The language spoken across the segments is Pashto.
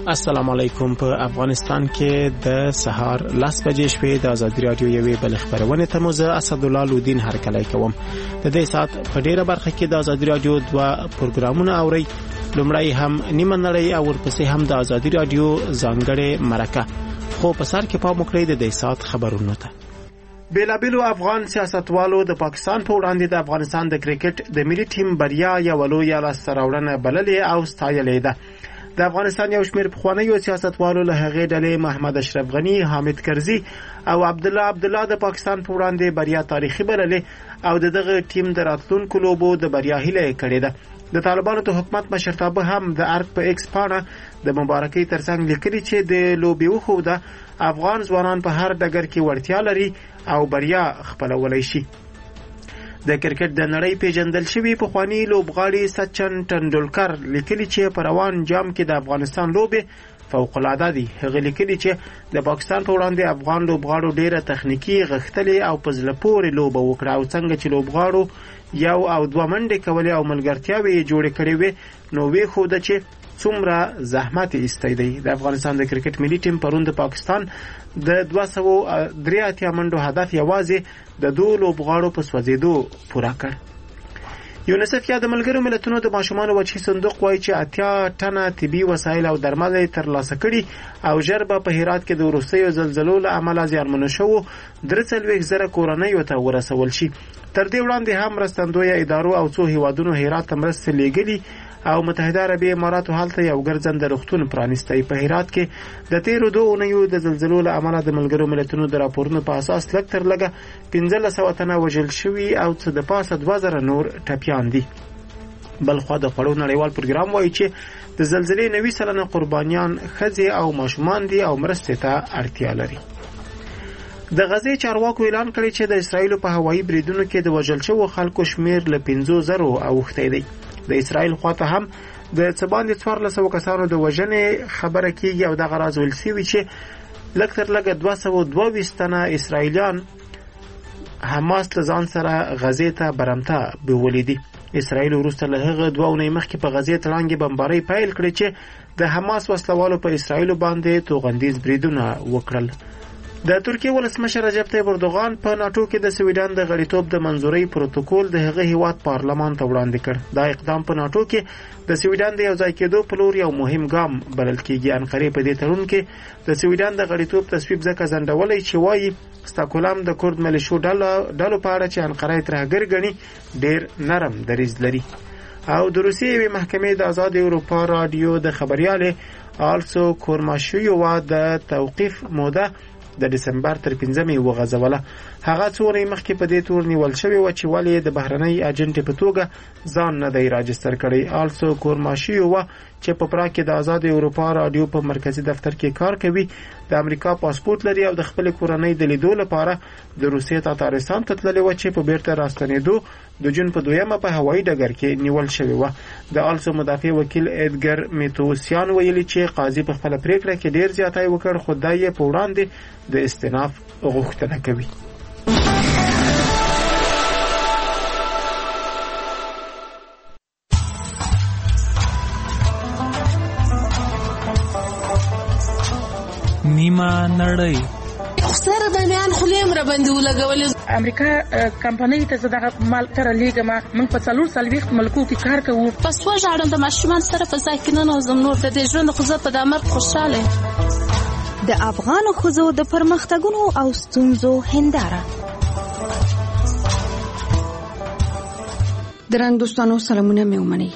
السلام علیکم. په افغانستان کې د سهار 10 بجې شوې د ازادي رادیو یوې بل خبرونه ته موزه اسدالله لودین هرکلی کوم. د دې سات په ډیره برخه کې د ازادي رادیو دوا پروګرامونه اوري. لومړی هم نیمه نړۍ او ورپسې هم د ازادي رادیو ځانګړې مرکه. خو په سر کې پام وکړئ د دې سات خبرونو ته. بیلابیلو افغان سیاستوالو د پاکستان په وړاندې د افغانستان د کرکټ د ملي ټیم بریا یو لویه لاسته راوړنه بللې او ستایلې ده. د افغانستان یو شمېر پخوانیو سیاستوالو له هغې ډلې محمد اشرف غنی، حامد کرزي او عبدالله د پاکستان په وړاندې بریا تاریخي بللې او دغه ټیم د راتلونکو لوبو د بریا هیله کړې ده. د طالبانو د حکومت مشرتابه هم د ارګ په ایکس پاڼه د مبارکۍ ترڅنګ لیکلي چې د لوبې وښوده افغان ځوانان په هر ډګر کې وړتیا لري او بریا خپلولی شي. د کرکټ د نړۍ پیژندل شوی پخوانی لوبغاړي سچن ټنډولکر لیکلي چې په روان جام کې د افغانستان لوبې فوق العاده دي. هغه لیکلي چې د پاکستان په وړاندې افغان لوبغاړو ډیره تخنیکی غښتلې او په زړه پورې لوبه وکړه او څنګه چې لوبغاړو یو او دوه منډې کولې او ملګرتیاوې جوړې کړې وې نو وی خو د چې څومره زحمت ایستی دی. د افغانستان د کرکټ ملي ټیم پرون د پاکستان د 283 منډو هدف یوازې د دوه لوبغاړو په سوځېدو پوره کړ. یونیسف یا د ملګرو ملتونو د ماشومانو وچی صندوق وایي چې 80 ټنه طبي وسایل او درمل ترلاسه کړي او ژر به په هرات کې د وروستیو زلزلو له امله زیانمنو شوو 43,000 کورنیو ته ورسول شي. تر دې وړاندې هم مرستندویه ادارو او څو هیوادونو هرات ته مرستې لیږلي او متحده عربي اماراتو هلته یو ګرځنده روغتون پرانیستی. په هرات کې د تیرو 2 اونیو د زلزلو له امله د ملګرو ملتونو د راپورونو په اساس لږ تر لږه 1500 تنه وژل شوي او څه د پاسه 2000 نور ټپیان دي. بلخوا د خوړو نړیوال پروګرام وایي چې د زلزلې 90% قربانیان ښځې او ماشومان دي او مرستې ته اړتیا لري. د غزې چارواکو اعلان کړی چې د اسرایل په هوایي بریدونو کې د وژل شوو خلکو شمیر له 50,000 اوښتی دی. د اسرائیل خواته هم د څه باندې 1400 کسانو د وژنې خبره کیږي او دغه راز ویل شوی چې لږ تر لږه 222 تنه اسرائیلیان حماس له ځان سره غزې ته برمته بیولي دي. اسرائیل وروسته له هغه 2 اونۍ مخکې په غزې تړانګې بمبارۍ پیل کړې چې د حماس وسلوالو په اسرائیل باندې توغندیز بریدونه وکړل. د ترکیه ولسمشر رجب طیب اردوغان په ناتو کې د سویډن د غړیتوب د منځورۍ پروتوکول د هغه هیواد پارلمان ته وړاندې کړ. دا اقدام په ناتو کې د سویډن د یوځای کېدو په لور یو مهم ګام بلل کېږي. انقرې په دې تړون کې د سویډن د غړیتوب تصویب ځکه ځنډولی چې وایي ستاکولم د کورد ملیشو ډلو په اړه چې انقره یې ترهګر ګڼي ډېر نرم دریځ لري. او د روسیې یوې محکمې د آزاد اروپا رادیو د خبریال آلسو کورماشویووا د توقیف موده د دسمبر تر 15 وغځوله. هغه څو ورځې مخکې په دې تور نیول شوی و چې ولې د بهرنۍ اجنټ په توګه ځان نه دی راجستر کړی. آلسو کورماشویووا چې په پراګ کې د آزاد اروپا رادیو په مرکزی دفتر کې کار کوي د امریکا پاسپورت لري او د خپل کورنۍ د لیدو لپاره د روسیې تاتارستان ته تللی و چې په بیرته راستنېدو د جون په 2 په هوایي ډګر کې نیول شوی و. د آلسو مدافع وکیل ایدګر میتوسیان ویلي چې قاضي په خپل پریکړه کې ډیر زیاتای وکړ خو دای په وړاندې د استئناف غوښتنه کوي. نیمه نړۍ سره باندې خلیم را باندې ولګولې. امریکا کمپنۍ ته زداغه مال تر لیګما من په 440 ملکو کې کار کوو. پس وژاړم د ماشومان سره په ځای کې نه نوزم نور د دې ژوند خو زه په دامر خوشاله. د افغان ښځو د پرمختګونو او ستونزو هنداره. درنګ دوستانو سلامونه مې ومنئ.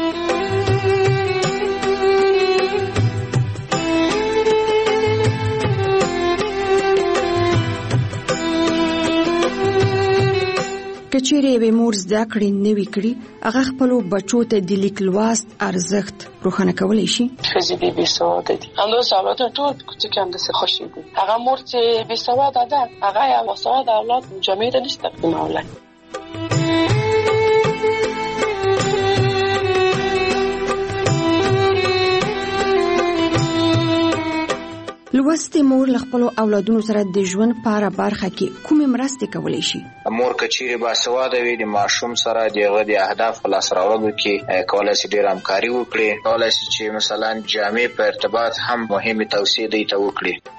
کچېرې به مور زده کړې نوي کړي هغه خپل بچو ته د لیک لوست ارزښت روښانه کولی شي. ښځې دې بې سواده دي همداسې اولادونه ټول کوڅې کې همداسې خوشې دي. هغه مور چې بې سواده ده هغه یې باسواده اولاد جامې ته نشي تقدیمولی. لوستې مور له خپلو اولادونو سره د ژوند په هره برخه کې کومې مرستې کولی شي؟ مور که چیرې باسواده وي د ماشوم سره د هغه د اهداف په لاسته راوړلو کې کولی شي ډېره همکاري وکړي، کولی شي چې مثلا جامع په ارتباط هم مهمې توصیې دی ته وکړي.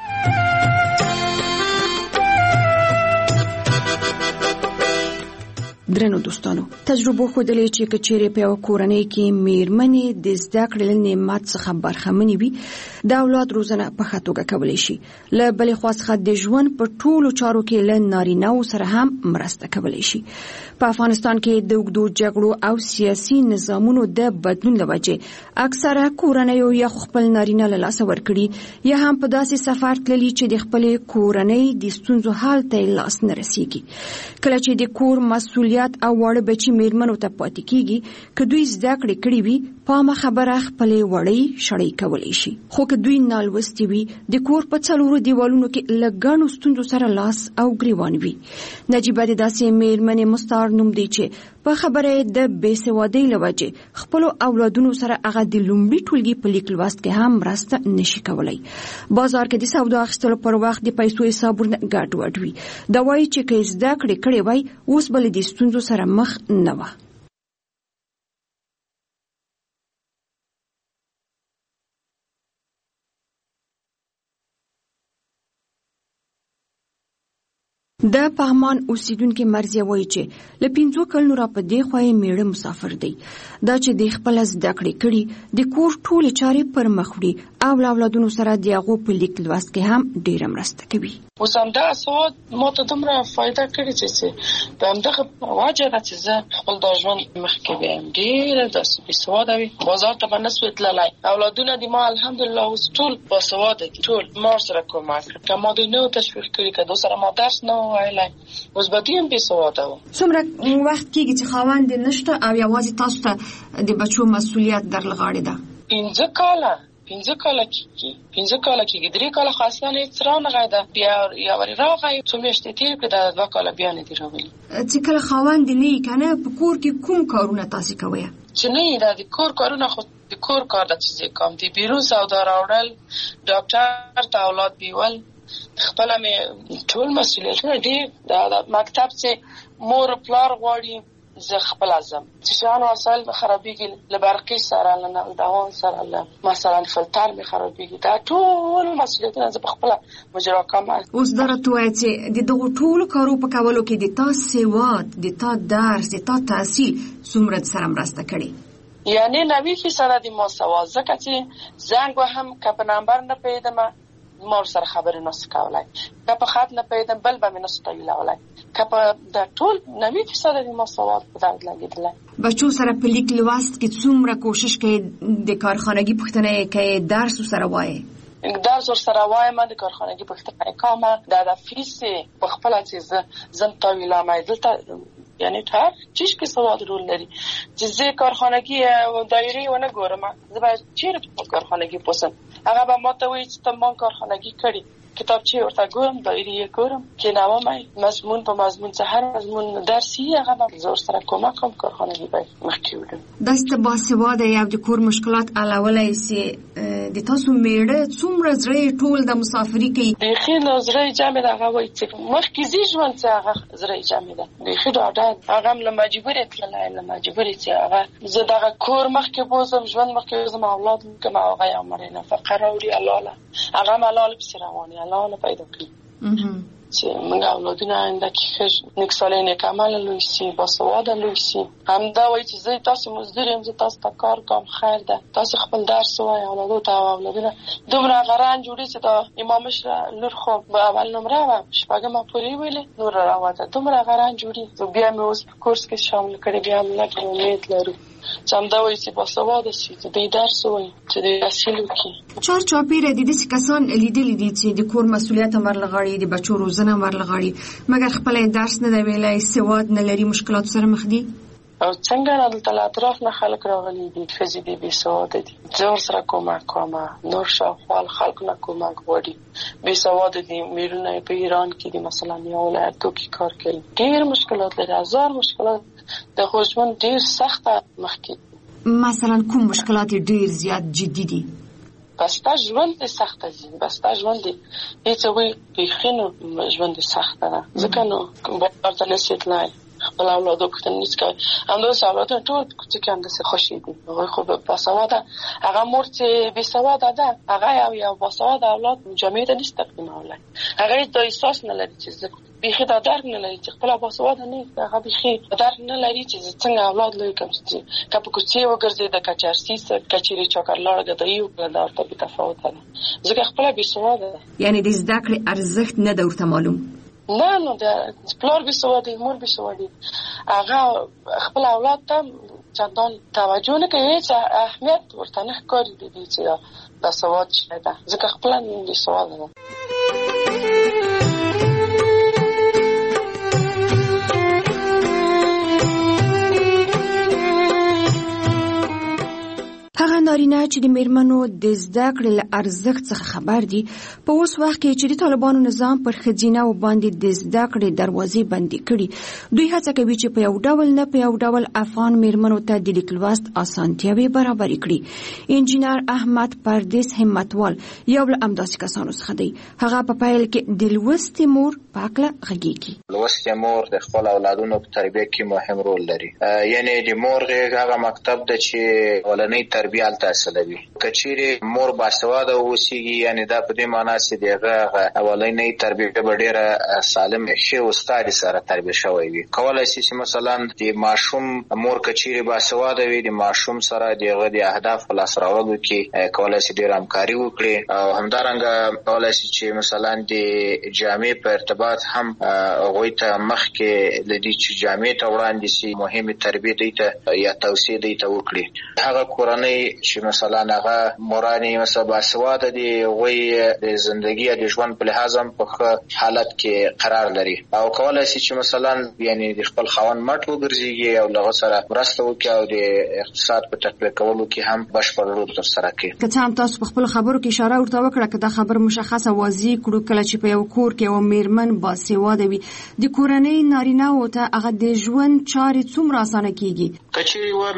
درنو دوستانو، تجربه ښودلې چې که چیرې په یوه کورنۍ کې میرمنې د زده کړې له نعمت څخه برخمنې وي، د اولاد روزنه په ښه توګه کولی شي. له بلې خوا څخه د ژوند په ټولو چارو کې له نارینه‌وو سره هم مرسته کولی شي. په افغانستان کې د اوږدو جګړو او سیاسي نظامونو د بدلون له وجې اکثره کورنیو یا خپل نارینه له لاسه ورکړي یا هم په داسې سفر تللي چې د خپلې کورنۍ د ستونزو حل ته یې لاس نه رسیږي. کله چې د کور مسؤلیت او واړه بچي میرمنو ته پاتې کیږي، که دوی زده کړې کړې وي، پامه خبره خپلې وړۍ شړۍ کولی شي. خو که دوی نالوستې وي، د کور په څلورو دیوالونو کې له ګڼو ستونزو سره لاس او ګریوان وي. نجیبه د داسې میرمنې مستعار نوم دی چې په خبره د بېسوادۍ له وجې خپلو اولادونو سره هغه د لومړي ټولګي په لیک لوست کې هم مرسته نشي کولی. بازار کې د سودا اخیستلو پر وخت د پیسو حسابونه ګډوډ وي. دا وایي چې که زده کړې کړې وای، اوس به له دې ستونزو سره مخ نه وه. د پغمان اوسیدونکو مرزیه وایي چې له 5 کلونو را په دې خوا یې میړه مسافر دی. دا چې د خپله زده کړې کړي، د کور ټولې چارې پر مخ وړي او له اولادونو سره د هغو په لیک لوست کې هم ډېره مرسته کوي. اوس همدغه سواد ما ته دومره فایده کړې چې په همدغه وجه ده چې زه خپل دا ژوند مخکې بیایم ډېره داسې بېسواده وي، بازار ته به نسوی تللی. اولادونه د ما الحمدلله اوس ټول باسواده دي، ټول ما سره کومک کړي. که ما دوی نه تشویق کړي، که دوی سره ما درس نه ویلی، اوس به دوی هم بېسواده وو. څومره وخت کېږي چې خاوند نشته او یوازې تاسو ته د بچو مسؤلیت در لغاړې ده؟ 15 کاله 15 کاله کېږي 3 کاله خو اصلا هېڅ رانغی ده. بیا یوارې راغی، څو میاشتې تېرې کړې، دا 2 کاله بیا نه دي راغلي. چې کله خاوند نه وي، که نه، په کور کې کوم کارونه تاسې کوئ؟ چې نه یې دا د کور کارونه، خو د کور کار ده چې زه کوم، د بیرون سودا راوړل، ډاکټر ته اولاد بیول، خپله مې ټول مسؤلیتونه ډېر. د مکتب چې مور پلار غواړي زه خپله ځم، چې شیان وسایل مې خرابېږي، له برقي سره، له نل دوان سره، له مثلا فلټر مې خرابېږي، دا ټول مسؤلیتونه زه په خپله مجرا کوم. اوس دا راته ووایه چې د دغو ټولو کارو په کولو کې د تا سواد، د تا درس، د تا تحصیل څومره سره مرسته کړې؟ یعنې 90% د ما سواد، ځکه چې زنګ وهم که په نمبر نه پوهېدمه ما سره خبرې نسو کولی، که په خط نه پوهېدم بل به مې نسو تویلولی، که په د ټول 90% د ما سواد په درد لګېدلی. بچو سره په لیک لوست کې څومره کوشش کوې د کارخانګي پوښتنه یې کوې، درس ورسره وایې؟ درس ورسره وایم، د کارخانګي پوښتنه یې کومه، د فیس په خپله چې زه تویلم. دلته یعنی هر چیز کې سواد رول لري. چې زه کارخانګي دایرې ونه ګورم، زه به چیرې په کارخانګي پوسم، هغه به ما ته وایي چې ته ما کارخانګي کړي، کتابچې ورته ګورم، دایرې یې ګورم، کېنوم مضمون په مضمون، چې هر مضمون درسي هغه به زه ورسره کومک کوم، کارخانګي به مخکې وړم. داسې ته باسواده یې او د کور مشکلات حلولی سي، د تاسو میړه څومره زړه ټول د مسافري کوي؟ بیخي نو زړه جمع ده. هغه وایي چې مخکې ځي ژوند چې هغه زړه جمع ده، بیخي ډاډه. هغه هم له مجبورې تللی، له مجبورې چې هغه زه دغه کور مخکې بوځم، ژوند مخکې بوځم، اولاد مکم، هغه یو مړی نفقه راوړي، حلاله، هغه هم حلاله پسې روان وي، حلاله پیدا کړي چې موږ اولادونه آینده کې ښه نیکسالۍ نیکعمله لوی سي، باسواده لوی سي. همدا وایي چې زه تاسو مزدور یم، زه تاسو ته کار کوم، خیر ده، تاسو خپل درس ووایئ اولادو ته. او اولادونه دومره هغه رنج وړي چې دا امام مشره لور خو به اول نمره وه، 6مه پورې ویلې، نور راوته، دومره هغه رنج وړي. بیا مې اوس په کورس کې شامل کړي، بیا هم لږ امید لرو چې همدا وایي چې باسواده شي، چې دوی درس ووایي، چې دوی تحصیل وکړي. چار چاپېره د داسې کسان لیدلي دي چې د کور مسؤلیت هم ورلغاړي، د بچو روزنه هم ورلغاړي، مګر خپله درس نه دی ویلی، سواد نه لري، مشکلاتو سره مخ دي. او څنګه نه دلته له اطراف نه خلک راغلي دي، ښځې دي بېسواده دي، زه ورسره کومک کوم، نور شاوخوا خلکو نه کومک غواړي، بېسواده دي، میرونه یې په ایران کې دي، مثلا یا ولایتو کې کار کوي، ډېر مشکلات لري، 1000 مشکلات. د خو ژوند ډېر سخته مخکې. مثلا کوم مشکلات ډېر زیات جدي دي؟ بستا ژوند سخت دي، بستا ژوند دي هیڅ وی بخینو ژوند سخت ده ځکه نو ورته نسیتلای خپل اولادو کتن نیست که اندازه اولادو ټول کوچیکان دسه خوشی دي هغه خو باسواده هغه مرته بسواده ده هغه یو باسواده اولاد جامعه نیست تقریبا هغه د احساس نه لري چې بيخي دا درک نه لري چې خپل باسواده نه هغه بيخي درک نه لري چې څنګه اولاد لوي کوم چې کله کوڅه وګرځي د کچارسي سره کچيري چاکرلاړه د یو په دارته به تفاوت ده ځکه خپل باسواده یعنی د زده کړې ارزښت نه د ورته معلوم نه د پلار باسواده مور باسواده هغه خپل اولاد ته چندان توجه نه کوي چې اهمیت ورته نه ښکاري دي چې د سواد شته ده ځکه خپل نه سواد ده. هغه نارینه چې د میرمنو د زده کړې له ارزښت څخه خبر دي په اوس وخت کې چې د طالبانو نظام پر ښځینه باندې د زده کړې دروازې بندې کړي دوی هڅه کوي چې په یو ډول نه په یو ډول افغان میرمنو ته د لیک لوست اسانتیاوې برابرې کړي. انجینر احمد پردیس همتوال یو له همداسې کسانو څخه دی. هغه په پیل کې د لوستې مور په هکله غږېږي. لوستې مور د خپل اولادونو په تربیه کې مهم رول لري. یعنی د مور غېږ هغه مکتب ده چې اولنۍ تربیه تاسلوي. کچيري مور باسواده اوسيږي یعنی دا په دې معنی چې دغه اولنۍ تربیه به ډیره سالم شي او استاد سره تربیه شوی وي. کولای شي چې مثلا د ماشوم مور کچيري باسواده وي د ماشوم سره دغه د اهداف خلاص راوړلو کې کولای شي ډیر همکاري وکړي او همدارنګه کولای شي چې مثلا د جامع په ارتباط هم غوي ته مخ کې لدی چې جامع ته وړاندې شي مهمه تربیه دی ته یا توصیه دی ته وکړي. هغه کورنۍ چې مثلا هغه مورانی مثلا باسواده دی وي د ژوندۍ د ژوند په لحاظ هم په حالت کې قرار لري او کولای شي چې مثلا یعنی د خپل خاوند مټ وګرځي او لغه سره مرسته وکړي او د اقتصاد په تقویه کولو کې هم بشپړ رول ترسره کړي. که څه هم تاسو په خپل خبرو کې اشاره ورته وکړه که دا خبر مشخصه واضح کړو کله چې په یو کور کې یو میرمن باسواده وي د کورنۍ نارینه او ته هغه د ژوند چارې څومره اسانه کیږي. کچېري و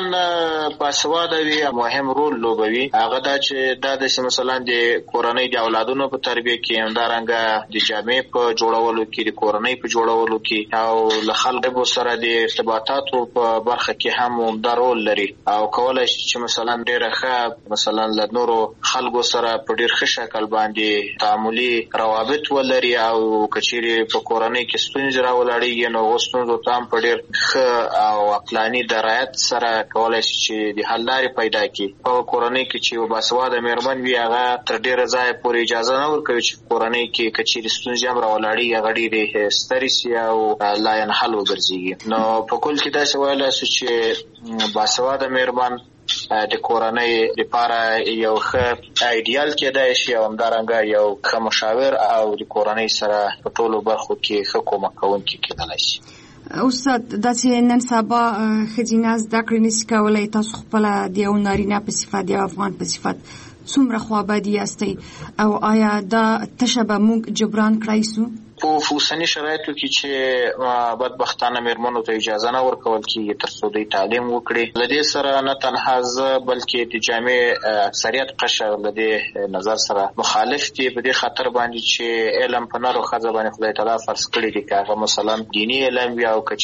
میرمن باسواده وي مهم رول لوبوي. هغه دا چې د مثلا د کورنۍ د اولادونو په تربیه کې همدارنګه د جامع په جوړولو کې د کورنۍ په جوړولو کې او له خلکو سره د ارتباطاتو په برخه کې هم دا رول لري او کولای شي چې مثلا ډیره ښه مثلا له نورو خلکو سره په ډیر ښه شکل باندې تعاملي روابط ولري او کچېري په کورنۍ کې ستونزې راولاړېږي نو غوښتنو ته هم په ډیر ښه او عقلاني درایت سره کولای شي چې د حل لارې پیدا کړي. په کورنۍ کې چې باسواده میرمن وي هغه تر ډیره ځای پورې اجازه نه ورکوي چې کورنۍ کې کچېري ستونزې هم راولاړېږي هغه ډېرې سترې سي او لا ينحل وګرځېږي. نو په کل کې داسې ویلی شو چې باسواده میرمن د کورنۍ لپاره یو ښه ایډیال کېدای شي او همدارنګه یو ښه مشاور او د کورنۍ سره په ټولو برخو کې ښه کومک کوونکی کېدلی شي. استاد داسې نن سبا ښځینه زده کړې نشي کولی تاسو خپله د یو نارینه په صفت د یو افغان په صفت څومره خوابدي یاستئ او آیا دا تشه به موږ جبران کړای سو؟ په اوسني شرایطو کې چې بدبختانه میرمنو ته اجازه نه ورکول کېږي تر څو دوی تعلیم وکړي. له دې سره نه تنها زه بلکې د جامع اکثریت قشر له دې نظر سره مخالف دي په دې خاطر باندې چې علم په نرو ښځه باندې خدای تعالی فرض کړی دی که هغه مثلا دیني علم وي او که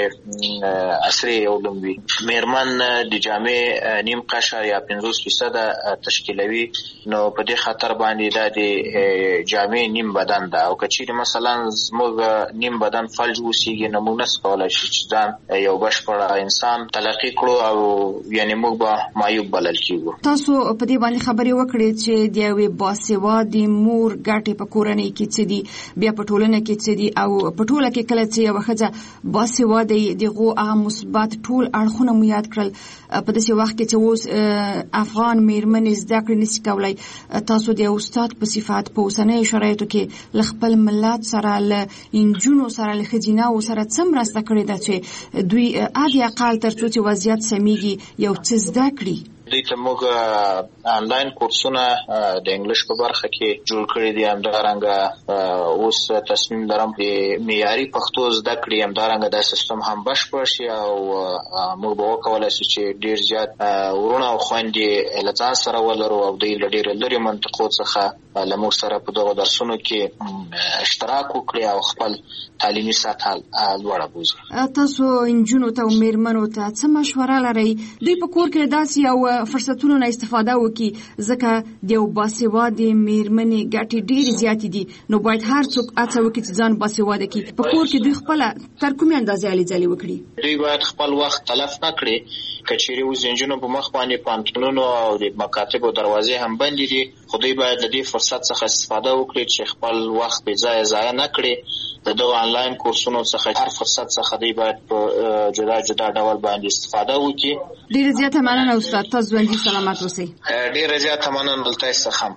چیرې عصري علم وي. میرمن د جامع نیم قشر یا 50% تشکیلوي نو په دې خاطر باندې دا د جامع نیم بدن ده او که چیرې مثلا زموږ نیم بدن فلج وسیږي نو موږ نس کولای شو چې ځان یو بشپړ انسان تلقي کړو او یعنی موږ به معیوب بلل کېږو. تاسو په دې باندې خبرې وکړې چې د یوې باسوادې مور ګټې په کورنۍ کې څه دي بیا په ټولنه کې څه دي او په ټوله کې کله چې یوه ښځه باسواده دغو هغه مثبت ټول اړخونه مو یاد کړل په داسې وخت کې چې اوس افغان میرمنې زده کړې نشي کولی تاسو د یو استاد په صفت په اوسنیو شرایطو کې له خپل ملت سره له انجونو سره له ښځیناو سره څه مرسته کړې ده چې دوی عادي اقل تر څو چې وضعیت سمیږي یو څه زده کړي؟ دوی ته موږ آنلاین کورسونه د انګلیش په برخه کې جوړ کړی دي. همدارنګه اوس تصمیم لرم چې معیاري پښتو زده کړې، همدارنګه دا سیستم هم بشپړ شي او موږ به وکولای شو چې ډیر زیات ورونه او خویندې له ځان سره ولرو او دوی له ډېرو لرې منطقو څخه له موږ سره په دغو درسونو کې اشتراک وکړي او خپل تعلیمي سطح لوړه بوځي. تاسو نجونو ته او میرمنو ته څه مشوره لرئ دوی په کور کې داسې یو فرصتونو نه استفاده وکړي؟ ځکه د یو باسوادې میرمنې ګټې ډېرې زیاتې دي، نو باید هر څوک هڅه وکړي چې ځان باسواده کړي. په کور کې دوی خپله تر کومې اندازې هلې ځلې وکړي؟ دوی باید خپل وخت تلف نه کړي. که چیرې اوس نجونو په مخ باندې پوهنتونونو او د مکاتبو دروازې هم بندې دي، خو دوی باید د دې فرصت څخه استفاده وکړي چې خپل وخت بې ځایه ضایع نه کړي. د دغو آنلاین کورسونو څخه هر فرصت څخه دوی باید په جدا جدا ډول باندې استفاده وکړي. ډېره زیاته مننه استاد، تاسو ژوندي سلامت اوسئ. ډېره زیاته مننه له تاسو څخه.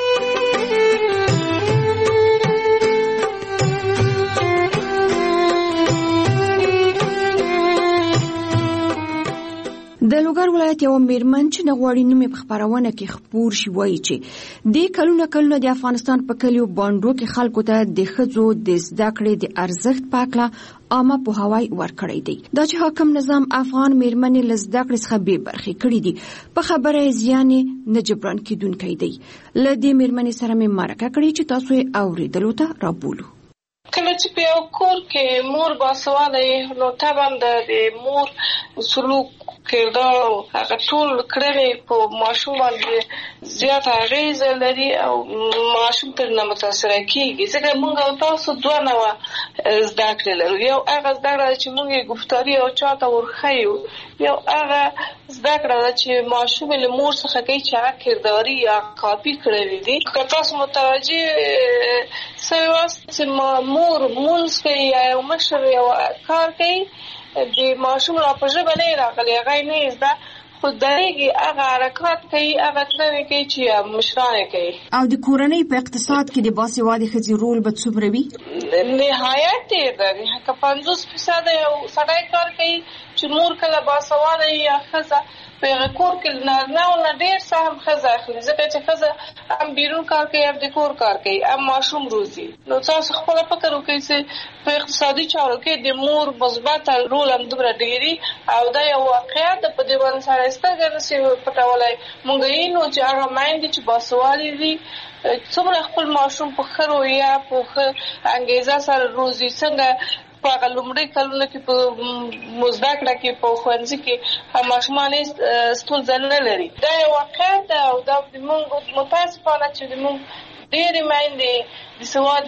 د لوګر ولایت یو میرمن چې نه غواړي نوم په خبرونه کې خپور شي وایي چې د کلونه د افغانستان په کلیو باندې کې خلکو ته د ښځو د زده کړې د ارزښت په اړه عامه پوهاوی ورکړی دی. دا چې حاکم نظام افغان میرمنې له زده کړې څخه بې برخې کړي دي، په خبره یې زیان نه جبران کېدونکی دی. له دې میرمنې سره مې مرکه کړې چې تاسو یې اورېدلو ته رابولو. کله چې په یو کور کې مور باسواده نو طبعا د مور سلوک کردار او هغه ټول کړنې په ماشوم باندې زیات اغیز لري او ماشوم تر نه متاثر کیږي. ځکه موږ او تاسو دوه نوع زده کړې لرو. یو هغه زده کړه چې موږ گفتاري او چاته ورخیو، یو هغه زده کړه چې ماشوم له مور څخه کوي چې هغه کرداري یا کاپی کړی دي. که تاسو متوجه سوي واست چې مور مونږ کوي یا مشر یو کار کوي، د ماشوم را په ژبه نه راغلی، هغه نه زده خو درېږي، هغه حرکات کوي، هغه کړنې کوي چې مشرانې کوي. او د کورنۍ په اقتصاد کې د باسوادې ښځې رول به څومره وي؟ نهایت ډېر دی. که 50% یو سړی کار کوي چې مور کله باسواده یا ښځه په هغه کور کې نارینه او نه ډېر سهم ښځه اخلي، ځکه چې ښځه هم بیرون کار کوي هم د کور کار کوي هم ماشوم روزي. نو تاسو خپله فکر وکړئ چې په اقتصادي چارو کې د مور مثبت رول هم دومره ډېري او دا یو واقعیت ده. په دې باندې سړی سترګې نشي پټولی. موږ وینو چې هغه میندې چې باسوادې دي څومره خپل ماشوم په ښه رویه په ښه انګیزه سره روزي. څنګه په هغه لومړي کلونو کې په زده کړه کې په ښوونځي کې ماشومان ستونزه نه لري. دا یو واقعیت ده او دا موږ متاسفانه چې موږ ډېرې میندې د سواد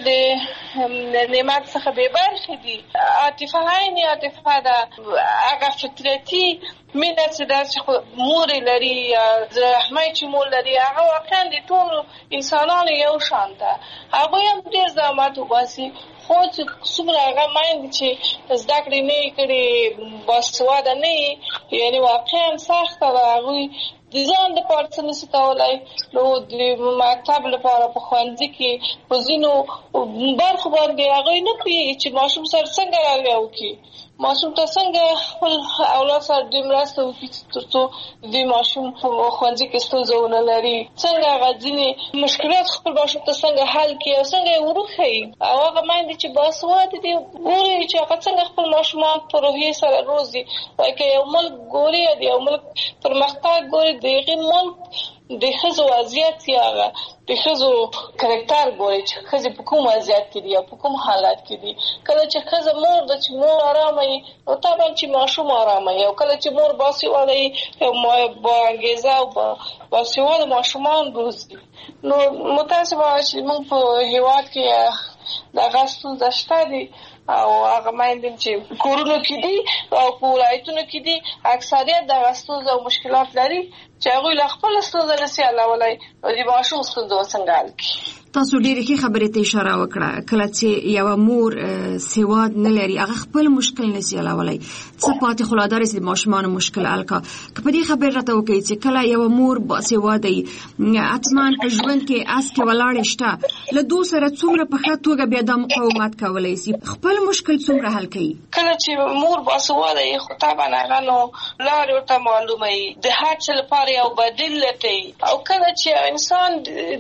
د نعمت څخه بې برخې دي. عاطفه عین عاطفه ده، هغه فطرتي مینه چې ده چې مور لري یا رحمه چې مور لري، هغه واقعا د ټولو انسانانو یو شان ده. هغوی هم ډېر زحمت وباسي، خو چې څومره هغه میندې چې زده کړې نه یې کړې، باسواده نه یې، یعنې واقعا سخته ده. هغوی د ځان دپاره څه نشي کولی، نو د مکتب لپاره په ښوونځي کې په ځینو برخو باندې هغوی نه پوهېږي چې ماشوم سره څنګه رویه وکړي، ماشوم ته څنګه خپل اولاد سره دوی مرسته وکړي تر څو دوی ماشوم په ښوونځي کې ستونزه ونه لري، څنګه هغه ځینې مشکلات خپل ماشوم ته څنګه حل کړي او څنګه یې وروښیي. او هغه میندې چې باسواده دي ګوري چې هغه څنګه خپل ماشومان په روحیې سره روزي. که یو ملک ګوري د یو ملک پرمختګ ګوري، د هغې ملک د ښځو وضعیت یا هغه د ښځو کرکټر ګوري چې ښځې په کوم وضعیت کې دي یا په کوم حالت کې دي. کله چې ښځه مور ده چې مور ارامه وي نو طبعا چې ماشوم ارامه وي، او کله چې مور باسواده وي با انګیزه او باسواده ماشومان روزي. نو متاسفانه چې موږ په هېواد کې دغه ستونزه شته دي او هغه میندې چې کورونو کې دي او په ولایتونو کې دي اکثریت دغه ستونزه او مشکلات لري چې هغوی له خپله ستونزه نشي حلولی او د ماشوم ستونزه به څنګه حل کړي. تاسو ډېرې ښې خبرې ته اشاره وکړه. کله چې یوه مور سواد نه لري هغه خپل مشکل نشي حلولی، څه پاتې خو لا دا رسي د ماشومانو مشکل حل کړه. که په دې خبرې راته وکړئ چې کله یوه مور باسواده وي حتما په ژوند کې هسکې ولاړې شته، له دوی سره څومره په ښه توګه بیا دا مقاومت کولی شي، خپل مشکل څومره حل کوي؟ که کله چې مور باسواده یې خو طبعا هغه نو لارې ورته معلومه وي د هر څه لپاره یو بدیل لټوي او کله چې انسان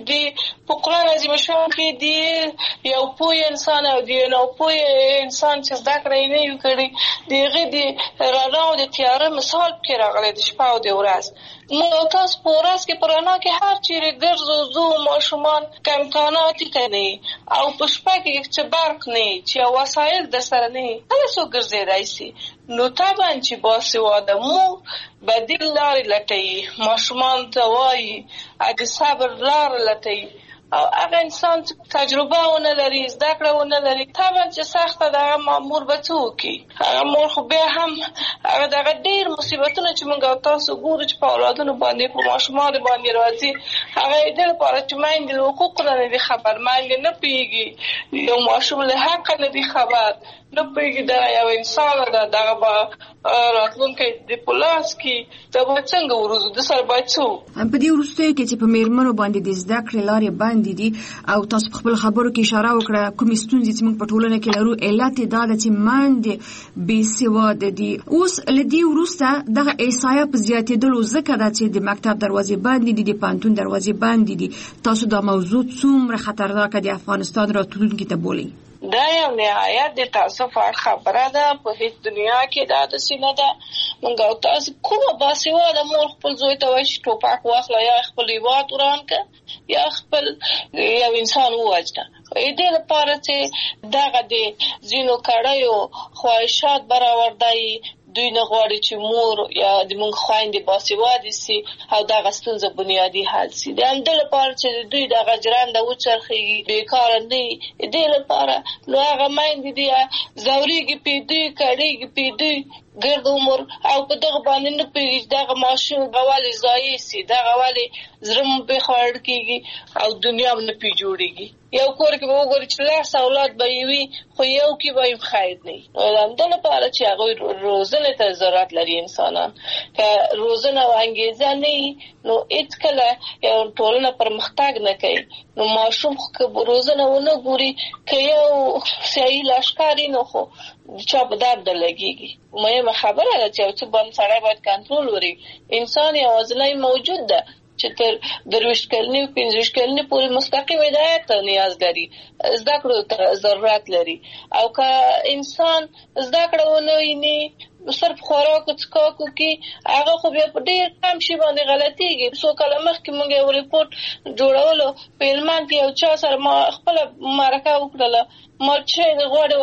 د په قرآن عظیم شان کې دی یو پوه انسان او د نو پوه انسان چې زده کړه یې نه وي کړې د هغې د رڼا او د تیاره مثال پکې راغلی د شپه او د ورځ نو تاسو په ورځ کې په رڼا کې هر چیرې ګرځو ځو ماشومان که امکانات یې نه او په شپه کې چې برق نه چې وسایل در سره نه هله څوک ګرځېدی سي نو طبعا چې باسواده مور بدیل لارې لټوي ماشومان ته وایي د صبر لاره لټوي او هغه انسان تجربه ونه لري زده کړه ونه لري طبعا چې سخته ده هغه مامور به څه وکړي هغه مور خو بیا هم هغه دغه ډېر مصیبتونه چې موږ او تاسو ګورو چې په اولادونو باندې په ماشومانو باندې راځي هغه یې دې لپاره چې میندې له حقوقو نه دي خبر میندې نه پوهېږي یو ماشوم له حقه نه دي خبر نه پوهېږي دا یو انسان ده دغه به راتلونکی د په لاس کې دا به څنګه وروځو د سره باید څه په دې وروستیو کې چې په میرمنو باندې د زده کړې لارې بندې دي او تاسو په خپل خبرو کې اشاره وکړه کومې ستونزې چې موږ په ټولنه کې لرو علت یې دا ده چې میندې بېسواده دي اوس له دې وروسته دغه احصایه په زیاتېدلو ځکه ده چې د مکتب دروازې بندې دي د پوهنتون دروازې بندې دي تاسو دا موضوع څومره خطرناکه د افغانستان راتلونکي ته بولئ دا یو نهایت د تاسف خبره ده په هیڅ دنیا کې دا داسې نه ده موږ او تاسو کومه باسواده مور خپل زوی ته وایي چې ټوپک واخله یا خپل هېواد وران کړه یا خپل یو انسان ووژنه دې لپاره چې دغه د ځینو کړیو خواهشات برابر دی دوی نه غواړي چې مور یا د موږ خویندې باسواده سي او دغه ستونزه بنیادي حل سي د همدې لپاره چې دوی دغه ژرنده وچرخېږي بېکاره نه وي دې لپاره نو هغه میندې دي ځورېږي پې دوی کړېږي پې دوی ګرد عمر او په دغه باندې نه پوهېږي چې دغه ماشوم به ولې ضایع سي دغه ولې زړه مو پې خوړ کېږي او دنیا هم نه پې جوړېږي یو کور کې به وګوري چې 10 اولاد به یې وي خو یو کې به یې خیر نه وي نو د همدې لپاره چې هغوی روزنې ته ضرورت لري انسانان که روزنه او انګېزه نه وي نو هېڅکله یو ټولنه پرمختګ نه کوي نو ماشوم خو که روزنه ونه ګوري که یو سیاسي لښکر وي نو خو چا په درد لګېږي مهمه خبره ده چې یو څه باندې سړی باید کنټرول ولري انسان یوازینی موجود ده چې تر 23 کلنې او 25 کلنې پورې مستقیم هدایت ته نیاز لري زده کړو ته ضرورت لري او که انسان زده کړه ونه ویني صرف خوراک او څښاکو کې هغه خو بیا په ډېر کم شي باندې غلطېږي څو کاله مخکې موږ یو ریپورټ جوړولو په هلمند کې یو چا سره ما خپله مرکه وکړله ما چې غواړي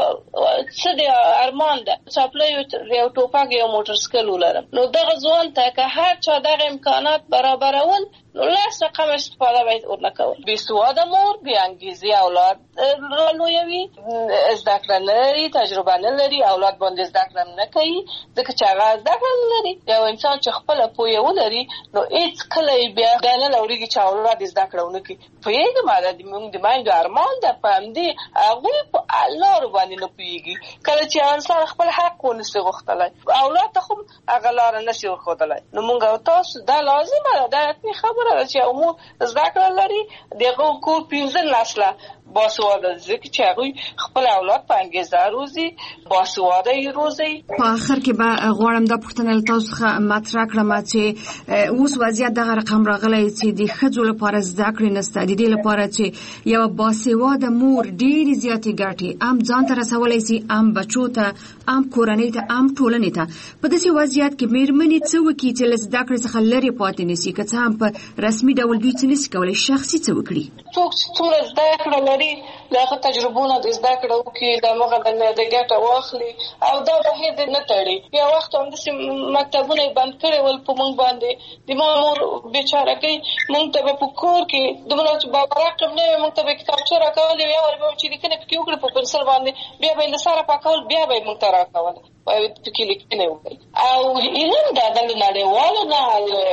څه دی ارمان ده څاپلۍ یو ټوپک یو موټرسایکل ولرم نو دغه ځوان ته که هر چا دغه امکانات برابرول نو لاس رقم استفاده باید ورنه کول بېسواده مور بې انګېزې اولاد رالویوي زده کړه نه لري تجربه نه لري اولاد باندې زده کړه نه کوي ځکه چې هغه زده کړه نه لري یو انسان چې خپله پوهه ولري نو هېڅکله یې بیا دا نه لورېږي چې اولاد یې زده کړه ونه کړي پوهېږم دا زموږ د میندو ارمان ده په همدې هغوی په لارو باندې نه پوهېږي کله چې انسان خپل حق ونسي غوښتلی اولاد ته خو هغه لاره نسي ورښودلی نو موږ او تاسو دا لازمه ده دا حتمي خبره ده چې یو مور زده کړه لري د هغه کور 15 نسله باسواده ځکه چې هغوی خپل اولاد په انګېزه روزي باسواده یې روزي په آخر کې به غواړم دا پوښتنه له تاسو څخه مطرح کړم چې اوس وضعیت دغه رقم راغلی چې د ښځو لپاره زده کړې نشته د دې لپاره چې یوه باسواده مور ډېرې زیاتې ګټې هم ځان ته رسولی سي هم بچو ته هم کورنۍ ته هم ټولنې ته په داسې وضعیت کې مېرمنې څه وکړي چې له زده کړې څخه لرې پاتې نه سي که څه هم په رسمي ډول دوی څه نسي کولی شخصي څه وکړي څوک چې څومره زده کړه لري له هغه تجربو نه د زده کړه وکړي د هغه د ګټه واخلي او دا بهیر دې نه تړي یو وخت همداسې مکتبونه یې بند کړي ول په موږ باندې د ما مور بېچارهګۍ موږ ته به په کور کې دومره چې بابرقم نه وي موږ ته به کتابچه راکولې وي یا وربه چې لیکنې پکې وکړي په پنسل باندې بیا به یې له سره پاکول بیا به یې موږ ته راکوله پکې لیکنې وکړي او علم دا د نړیوالو نه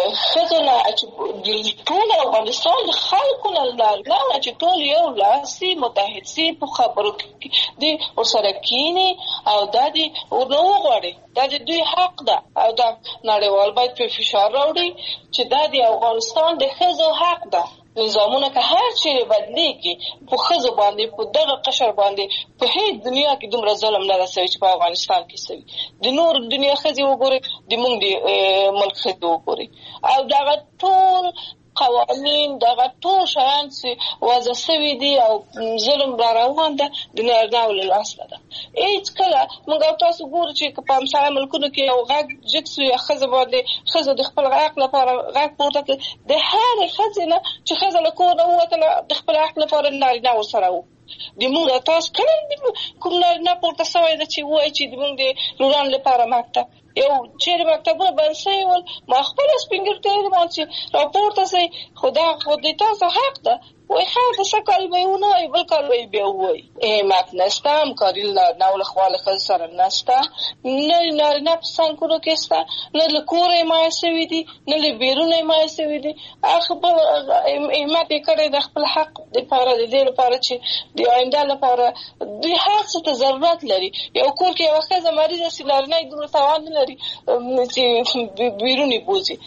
ښځو نه چې ټول افغانستان د خلکو نه چې ټول یو لاس سي متحد سي په خبرو کې دې ورسره کینی او دا دې ورنه وغواړي دا د دوی حق ده او دا نړیوال باید په فشار راوړي چې دا د افغانستان د ښځو حق ده نظامونه که هر چیرې بدلیږي په ښځو باندې په دغه قشر باندې په هیڅ دنیا کې دومره ظلم نه رسوي چې په افغانستان کې سوي. د نور دنیا ښځې وګورئ، د موږ د ملک ښځې وګورئ، او دغه ټول قوانین دغه ټول شیان چې وضع سوي دي او ظلم را روان ده د نارینه‌و له لاسه ده. هېڅ کله موږ او تاسو ګورو چې په همسایه ملکونو کې یو غږ جګ سو یا ښځه باندې ښځو د خپل حق لپاره غږ پورته کړ، د هرې ښځې نه چې ښځه له کور نه ووتله د خپل حق لپاره نارینه ورسره وو. د موږ تاسو کله کوم نارینه پورته سوی ده چې وایي چې د موږ د لورانو لپاره مکتب یو چیرې مکتبونه بند سوي ول، ما خپله سپین ږیرتیا یې مان چې راپورته سئ، خو دا خو د تاسو حق ده. وای خیر د څه کال به یې ونه وایي، بل کال به یې بیا ووایي. اهمیت نشته، همکاري له نارینه‌و له خوا له ښځو سره نشته، نه نارینه په څنګونو کې شته، نه له کوره یې مایع سوي دي، نه له بیرونه یې مایع سوي دي. خپل اهمیت یې کړی د خپل حق دپاره، د دې لپاره چې د آینده لپاره دوی هر څه ته ضرورت لري. یو کور کې یوه ښځه مریضه سي، نارینه یې دومره توان نه لري چې بیرون یې بوځي،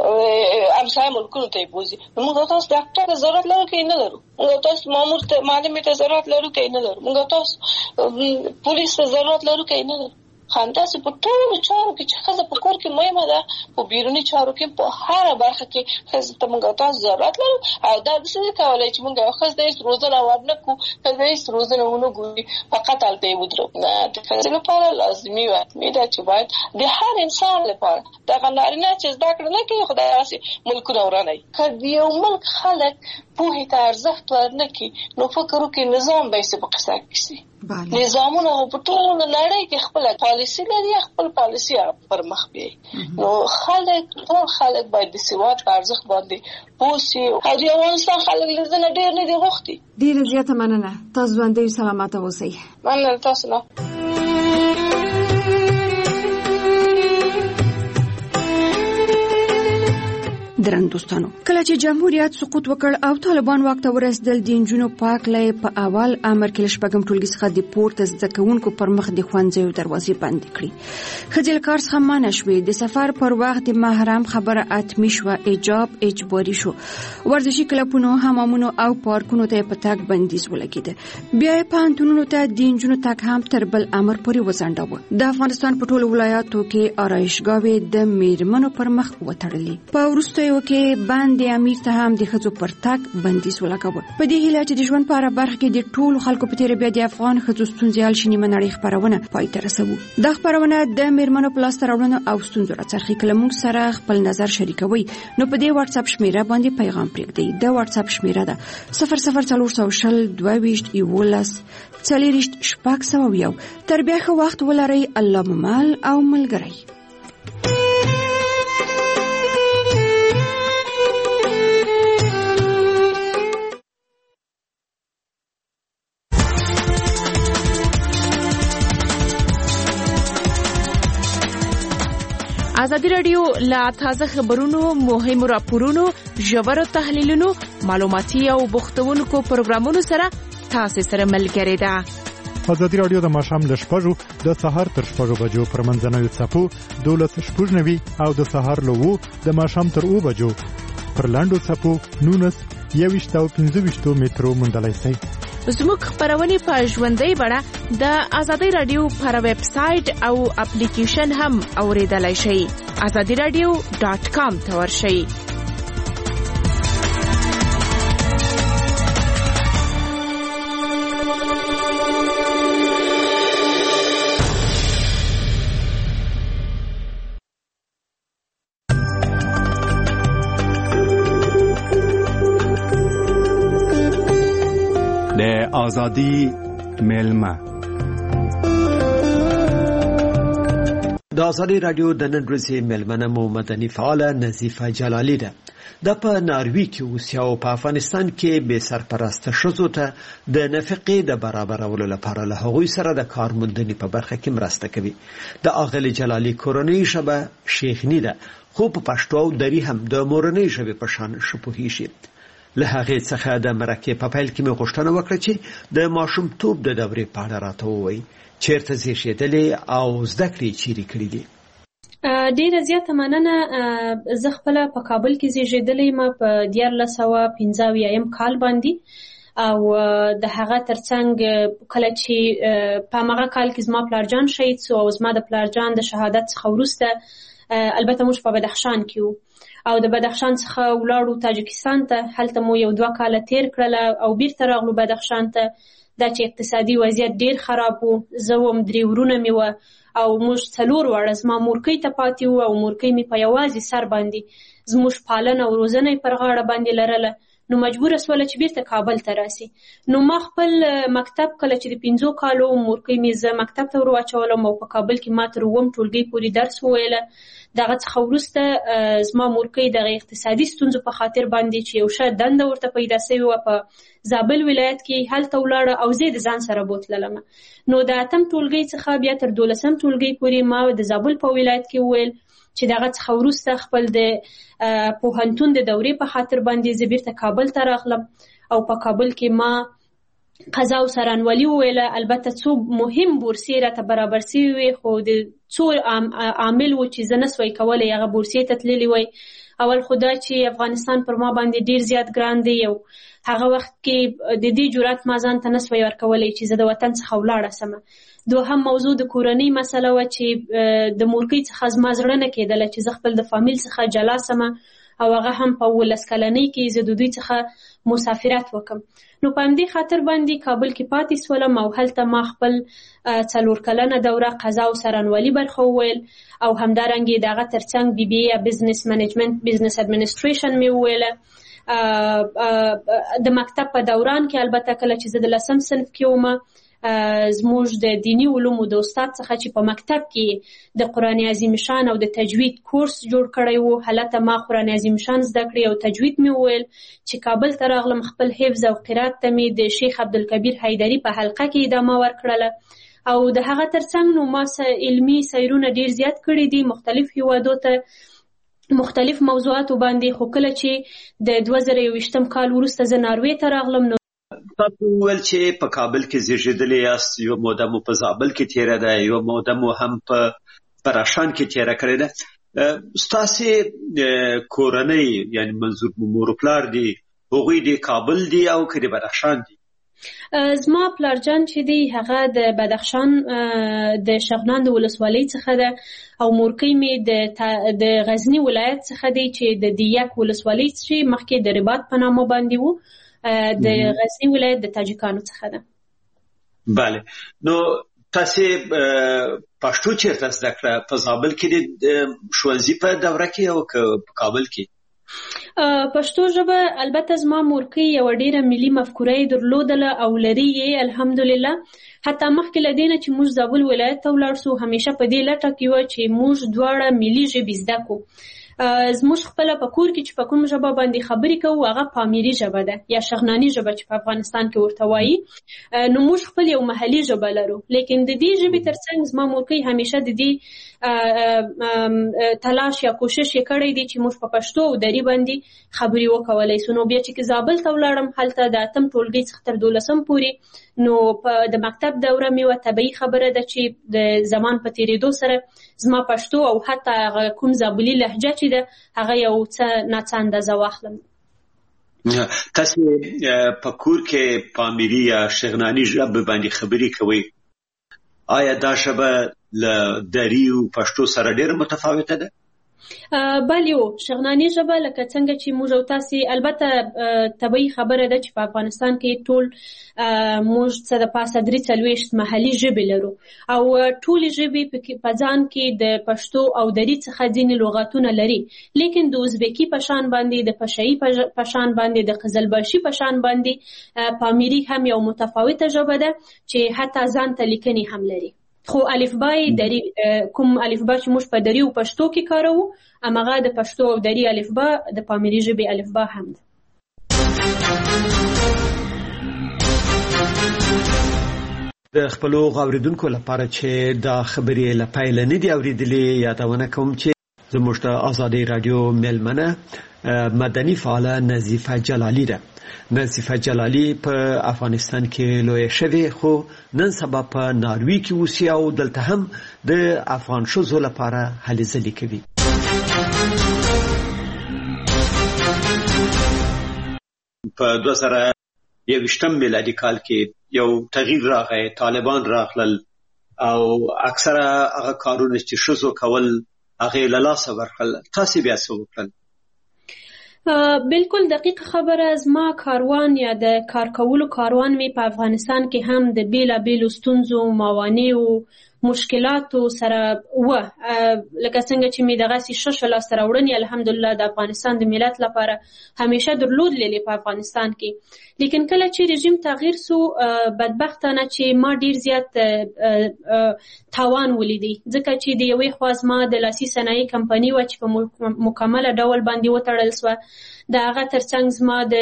همسایه ملکونو ته یې بوځي. موږ تاسو ډاکټر ته ضرورت لرو که نه لرو؟ موږ تاسو مامور ته معلمې ته ضرورت لرو که نه لرو؟ موږ تاسو پولیس ته ضرورت لرو که نه لرو؟ همداسې په ټولو چارو کې چې ښځه په کور کې مهمه ده، په بیروني چارو کې په هره برخه کې ښځې ته موږ تاسو ضرورت لرو. او دا داسې نه کولی چې موږ یو ښځه ته هېڅ روزنه ورنه کړو، ښځه هېڅ روزنه ونه ګوري، فقط هلته یې ودرو. نه، د ښځې لپاره لازمي و حتمي ده چې باید د هر انسان لپاره دغه نارینه چې زده کړه نه کوي، خو دغسې ملکونه ورانوي. که د یو ملک خلک پوهې ته ارزښت ورنه کړي، نو فکر وکړي نظام به یې څه په قصه کړي. نظامونه په ټوله نړۍ کې خپل پالیسي لري، خپل پالیسي پر مخ بیایي. نو ټول خلک باید د سواد په ارزښت باندې پوه سي. او د افغانستان خلک له زه نه ډېر نه دي غوښتي. ډېره زیاته مننه. تاسو ژوندی سلامته اوسئ. مننه تاسو نه. درن دوستانو، کله چې جمهوریت سقوط وکړ او طالبان واک ته ورسېدل، د نجونو پاکلۍ په اول امر کې له شپږم ټولګي څخه د پورته زده کوونکو پر مخ د ښوونځیو دروازې بندې کړې. ښځې له کار څخه منع شوې، د سفر پر وخت د محرم خبره حتمي شوه، حجاب اجباري شو، ورزشي کلبونو، حمامونو او پارکونو ته په تګ بندیز ولګېده. بیا یې پوهنتونونو ته د نجونو تګ هم تر بل امر پورې وځنډاوه. د افغانستان په ټولو ولایاتو کې آرایشګاوې د میرمنو پر مخ وتړلې. په وروستیو کې باندې امیر ته هم د ښځو پر تګ بندیز ولګاوه. په دې هیله چې د ژوند په هره برخه کې د ټولو خلکو په تېره بیا د افغان ښځو ستونزې حل شي، نیمه نړۍ خپرونه پای ته رسوو. دا خپرونه د میرمنو په لاسته راوړنو او ستونزو راڅرخي. که له موږ سره خپل نظر شریکوئ، نو په دې واتساپ شمیره باندې پیغام پرېږدئ. د واتساپ شمیره ده 00402212 تر بیا ښه وخت ولرئ. الله مو مل او ملګری. ازادي رادیو لا تازه خبرونو، مهمو راپورونو، ژورو تحلیلونو، معلوماتي او بوختونکو پروګرامونو سره تاسو سره ملګری ده. ازادي رادیو د ماښام له 6 د سهار تر 6 بجو پر منځنوي څپو 12:09 او د سهار له 2 د ماښام تر 2 بجو پر لاندو څپو 19:15 مترو موندلای شئ. زموږ خبرونه په ژوندۍ بڼه د ازادي رادیو پر ویب سټ او اپلیکیشن هم اوریدلای شئ. azadiradio.com ته ورشئ. آزادی ملما د آزادی رادیو د نن ورځې ملمنه مو مدني فعاله نظیفه جلالی ده. د په ناروی کې اوسي او په افغانستان کې به سرپرسته ښځو ته د نفقې د برابرولو لپاره له هغوی سره د کار موندنې په برخه کې مرسته کوي. د اغلی جلالی کورنۍ ژبه شیخنی ده، خو په پښتو او دری هم د مورنۍ ژبې په شان شپوهیږي. له هغې څخه د مرکې په پیل کې مې غوښتنه وکړه چې د ماشومتوب د دورې په اړه راته ووایي. چیرته زیږېدلې او زده کړې چیرې کړې دي؟ ډیره زیاته مننه. زه خپل په کابل کې زیږیدلې ما په 1985 کال باندې او د هغه ترڅنګ کله چې په هغه کال کې زما پلارجان شهید شو او زما د پلارجان د شهادت څخه وروسته البته موږ په بدخشان کې وو او د بدخشان څخه ولاړو تاجکستان ته. هلته مو 1-2 کاله تیر کړل او بیرته راغلو بدخشان ته. دا چې اقتصادي وضعیت ډیر خراب وو. زه وم 3 ورونه مې وه او موږ 4 واړه زما مورکۍ ته پاتې وو او مورکۍ مې په یوازې سر باندې زموږ پالنه او روزنه پر غاړه باندې لرله. نو مجبوره سوله چې بیرته کابل ته راسي. نو ما خپل مکتب کله چې د 15 کالو مورکۍ مې زه مکتب ته ورواچولم او په کابل کې ما تر 9 ټولګۍ پورې درس وویله. دغه څخه وروسته زما مورکۍ دغه اقتصادي ستونزو په خاطر باندې چې یو ښه دنده ورته پیدا سوې وه په زابل ولایت کې هلته ولاړه او زه د ځان سره بوتللم. نو د 8م ټولګۍ څخه بیا تر 12م ټولګۍ پورې ما د زابل په ولایت کې وویل چې دغه څخه وروسته خپل د پوهنتون د دورې په خاطر باندې زه بیرته کابل ته راغلم او په کابل کې ما قضا او سرانولي وویله. البته څو مهم بورسیې راته برابر سوي وي خو د څو عامل و چې زه نسوی کولی هغه بورسیې ته تللی وی. اول خو دا چې افغانستان پر ما باندې ډیر زیات ګران دی او هغه وخت کې د دې جرأت ما ځان ته نسوی ورکولی چې زه د وطن څخه ولاړه سمه. دوهم موضوع د کورنۍ مسله وه چې د مورکۍ څخه زما زړه نه کېدله چې زه خپل د فامیل څخه جلا سمه او هغه هم په 19 کلنۍ کې زه د دوی څخه مسافرت وکم. نو په همدې خاطر باندې کابل کې پاتې سولم او هلته ما خپل 4 کلنه دوره قضا او سرانولي برخه وویل او همدارنګه دغه ترڅنګ BBA یا بزنس منیجمنت بزنس اډمنسټریشن مې وویله. د مکتب په دوران کې البته کله چې زه د 10م صنف کې وم زموږ د دینی علومو د استاد څخه چې په مکتب کې د قرآن عظیم شان او د تجوید کورس جوړ کړی وو. هلته ما قرآن عظیم شان زده کړی او تجوید مې وویل. چې کابل ته راغلم خپل حفظ او قرات ته مې د شیخ عبدالکبیر حیدری په حلقه کې ادامه ورکړله او د هغه ترڅنګ نو ما علمي سیرونه ډیر زیات کړي دي مختلف هیوادو ته مختلف موضوعاتو باندې. خو کله چې د 2021 کال وروسته زه ناروې ته راغلم نو تاسو وویل چې په کابل کې زیږیدلې یاست. یو موده مو په زابل کې تیره ده، یو موده مو هم په بدخشان کې تیره کړې ده. ستاسې کورنۍ یعنی منظور مور و پلار دي هغوی د کابل دي او که د بدخشان دي؟ زما پلارجان چې دی هغه د بدخشان د شغنان د ولسوالۍ څخه ده او مورکۍ مې د غزنی ولایت څخه دی چې د دیک ولسوالۍ چې مخکې د رباط په نامه باندې وو د غزنی ولایت د تاجکانو څخه ده. بله. نو تاسې پښتو چیرته زده کړه؟ په زابل کې د ښوونځي په دوره کې او که په کابل کې؟ پښتو ژبه البته زما مورکۍ یوه ډیره ملي مفکوره یې درلودله او لري یې الحمدلله. حتی مخکې له دې نه چې موږ زابل ولایت ته ولاړ سو همیشه په دې لټه کې وه چې موږ دواړه ملي ژبې زده کړو. زموږ خپله په کور کې چې په کوم ژبه باندې خبرې کوو هغه پامیري ژبه ده یا شغناني ژبه چې په افغانستان کې ورته وایي. نو موږ خپل یو محلي ژبه لرو لیکن د دې ژبې ترڅنګ زما مورکۍ همیشه د دې تلاش یا کوشش یې کړی دی چې موږ په پښتو او دري باندې خبرې وکولی سو. نو بیا چې زابل ته ولاړم هلته د 8م ټولګۍ څخه تر 12م پورې نو د مکتب دوره مې وه. طبیعي خبره ده چې د زمان په تېرېدو سره زما پښتو او حتی هغه کوم زابلي لهجه چې ده هغه یو څه ناڅه اندازه واخلم. تاسې په کور کې پامیري یا شغناني ژبه باندې خبرې کوئ. آیا دا ژبه له دري او پښتو سره ډېره متفاوته ده؟ بله شغناني ژبه لکه څنګه چې موږ او تاسې البته طبیعي خبره ده چې په افغانستان کې ټول موږ څه د پاسه 43 محلي ژبې لرو او ټولې ژبې په ځان کې د پښتو او دري څخه ځینې لغاتونه لري لیکن د ازبکي په شان باندې د پشهیي په شان باندې د قزلباشي په شان باندې پامیري هم یو متفاوته ژبه ده چې حتی ځان ته لیکنې هم لري. خو الفبای دری کوم الفبا چې موږ په دری او پښتو کې کاروو امغه د پښتو او دری الفبا د پامیري ژبې الفبا هم ده. د خپلو غوړیدونکو لپاره چې دا خبرې لپاره نه دی اوریدلې یادونه کوم چې زموږ د آزادۍ رادیو ملمنه مدني فعاله نظیفه جلالي ده. نظیفه جلالي په افغانستان کې لوی شوی خو نن سبا په ناروی کې اوسي او دلته هم د افغان ښځو لپاره هلې ځلې کوي. په 2021 میلادي کال کې یو تغییر راغی، طالبان راغلل او اکثره هغه کارونه چې ښځو کول هغه له لاسه ورکړل. تاسو بیا څه وکړل؟ بالکل دقیق خبره. زما کاروان یا د کار کولو کاروان می په افغانستان کې هم د بیلابیلو ستونزو، موانعو، مشکلاتو سره لکه څنګه چې می دغه شش لاس راوړنې الحمدلله د افغانستان د ملت لپاره همیشه درلودلې په افغانستان کې. لیکن کله چې رژیم تغییر سو بدبختانه چې ما ډیر زیات تاوان ولیدي، ځکه چې د یوې خوا زما د لاسي صنایع کمپنۍ و چې په مکمله ډول باندې وتړل سوه. د هغه ترڅنګ زما د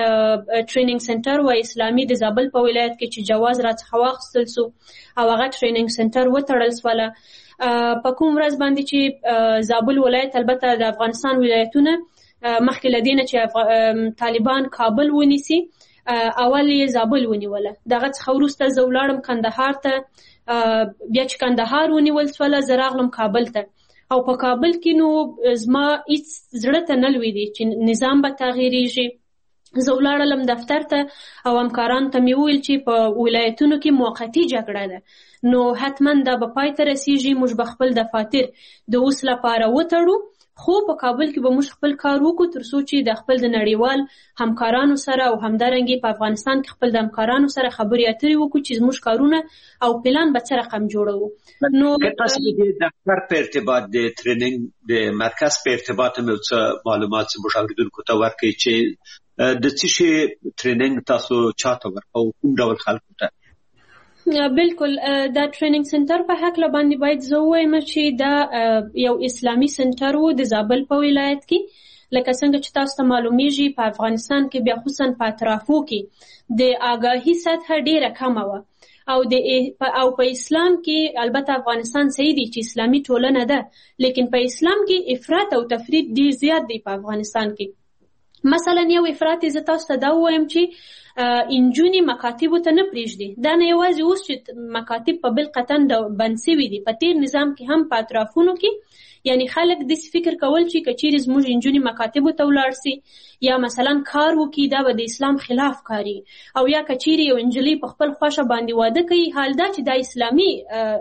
ټریننګ سنټر و اسلامي د زابل په ولایت کې چې جواز راڅخه واخیستل سو او هغه ټریننګ سنټر وتړل سوله. په کوم ورځ باندې چې زابل ولایت، البته د افغانستان ولایتونه مخکې له دې نه چې طالبان کابل ونیسي اول یې زابل ونیوله، دغه څخه وروسته زه ولاړم کندهار ته. بیا چې کندهار ونیول سوله زه راغلم کابل ته او په کابل کې نو زما هیڅ زړه ته نه لوېدی چې نظام به تغییریږي. زه ولاړلم دفتر ته او همکارانو ته مې وویل چې په ولایتونو کې موقتي جګړه ده، نو حتما دا به پای ته رسیږي، موږ به خپل دفاتر د اوس لپاره وتړو، خو په کابل کې به موږ خپل کار وکړو تر څو چې د خپل د نړیوال همکارانو سره او همدارنګې په افغانستان کې خپل د همکارانو سره خبرې اترې وکړو چې زموږ کارونه او پلان به څه رقم جوړوو. نو تاسو د دفتر په ارتباط د ټریننګ د مرکز په ارتباط مې څه معلومات موږ اوریدونکو ته ورکړئ چې د څه شي ټریننګ تاسو چاته ورکو، کوم ډول خلکو ته؟ بالکل دا ټریننګ سنټر په حق باندې باید زه ووایم چې دا یو اسلامي سنټر و د زابل په ولایت کې. لکه څنګه چې تاسو ته معلومیږي په افغانستان کې بیا خصوصا په اطرافو کې د آگاهی سطح ډیره کمه وه او په اسلام کې البته افغانستان صحیح دی چې اسلامي ټولنه ده، لیکن په اسلام کې افراط او تفریط ډیر زیات دی په افغانستان کې. مثلا یو افراط زه تاسو ته دا ووایم چې انجونې مکاتبو ته نه پرېږدي. دا نه یوازې اوس چې مکاتب په بل قطن بند سوي دي، په تیر نظام کې هم په اطرافونو کې یعنی خلک داسې فکر کول چې که چیرې زموږ انجونې مکاتبو ته ولاړ سي یا مثلا کار وکړي دا به د اسلام خلاف کاري، او یا که چیرې یو نجلۍ په خپل خوښه باندې واده کوي، حال دا چې دا اسلامي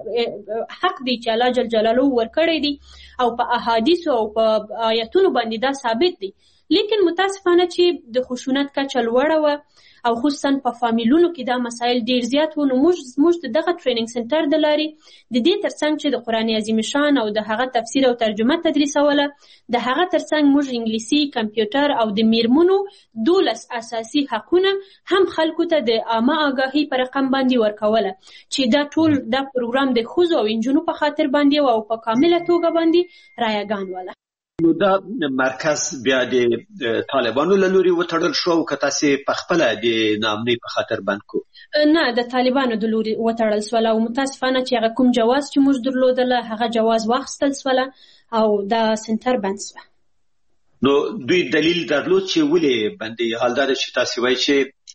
حق دی چې الله جل جلاله ورکړی دی او په احادیثو او په آیتونو باندې دا ثابت دی. لیکن متاسفانه چې د خشونت کچه لوړه وه او خصوصا په فامیلونو کې دا مسایل ډیر زیات وو. نو موږ دغه ټریننګ سنټر د لارې د دې ترڅنګ چې د قرآن عظیم شان او د هغه تفسیر او ترجمه تدریسوله، د هغه ترڅنګ موږ انګلیسي، کمپیوټر او د میرمنو 12 اساسي حقونه هم خلکو ته د عامه آگاهی پر رقم باندې ورکوله چې دا ټول دا پروګرام د ښځو او نجونو په خاطر باندې او په کامله توګه باندې رایګان وله. نو دا مرکز بیا د طالبانو له لوري وتړل شو او که تاسې په خپله د ناامنۍ په خاطر بند کو؟ نه، د طالبانو د لوري وتړل سوله او متاسفانه چې هغه کوم جواز چې موږ درلودله هغه جواز واخیستل سوله او دا سنټر بند سوه. نو دوی دلیل درلود چې ولې بندي؟ حال دا چې تاسې وایي چې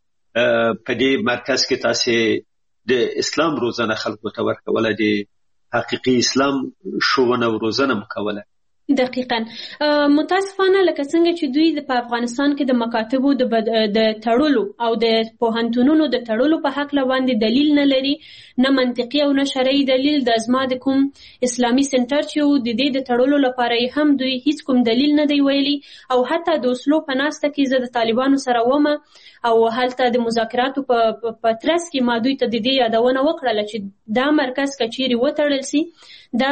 په دې مرکز کې تاسې د اسلام روزنه خلکو ته ورکوله، د حقیقي اسلام ښوونه او روزنه مو کوله. دقیقاً متاسفانه لکه څنګه چې دوی په افغانستان کې د مکاتبو د تړلو او د پوهنتونونو د تړلو په حق باندې دلیل نه لري، نه منطقي او نه شرعي دلیل. د ازما د کوم اسلامي سنټر چې د دې د تړلو لپاره هم دوی هیڅ کوم دلیل نه دی ویلي. او حتی د اوسلو په ناسته کې زه د طالبانو سره ومه او هلته د مذاکراتو په ترڅ کې ما دوی ته د دې یادونه وکړله چې دا مرکز که چیرې وتړل سي دا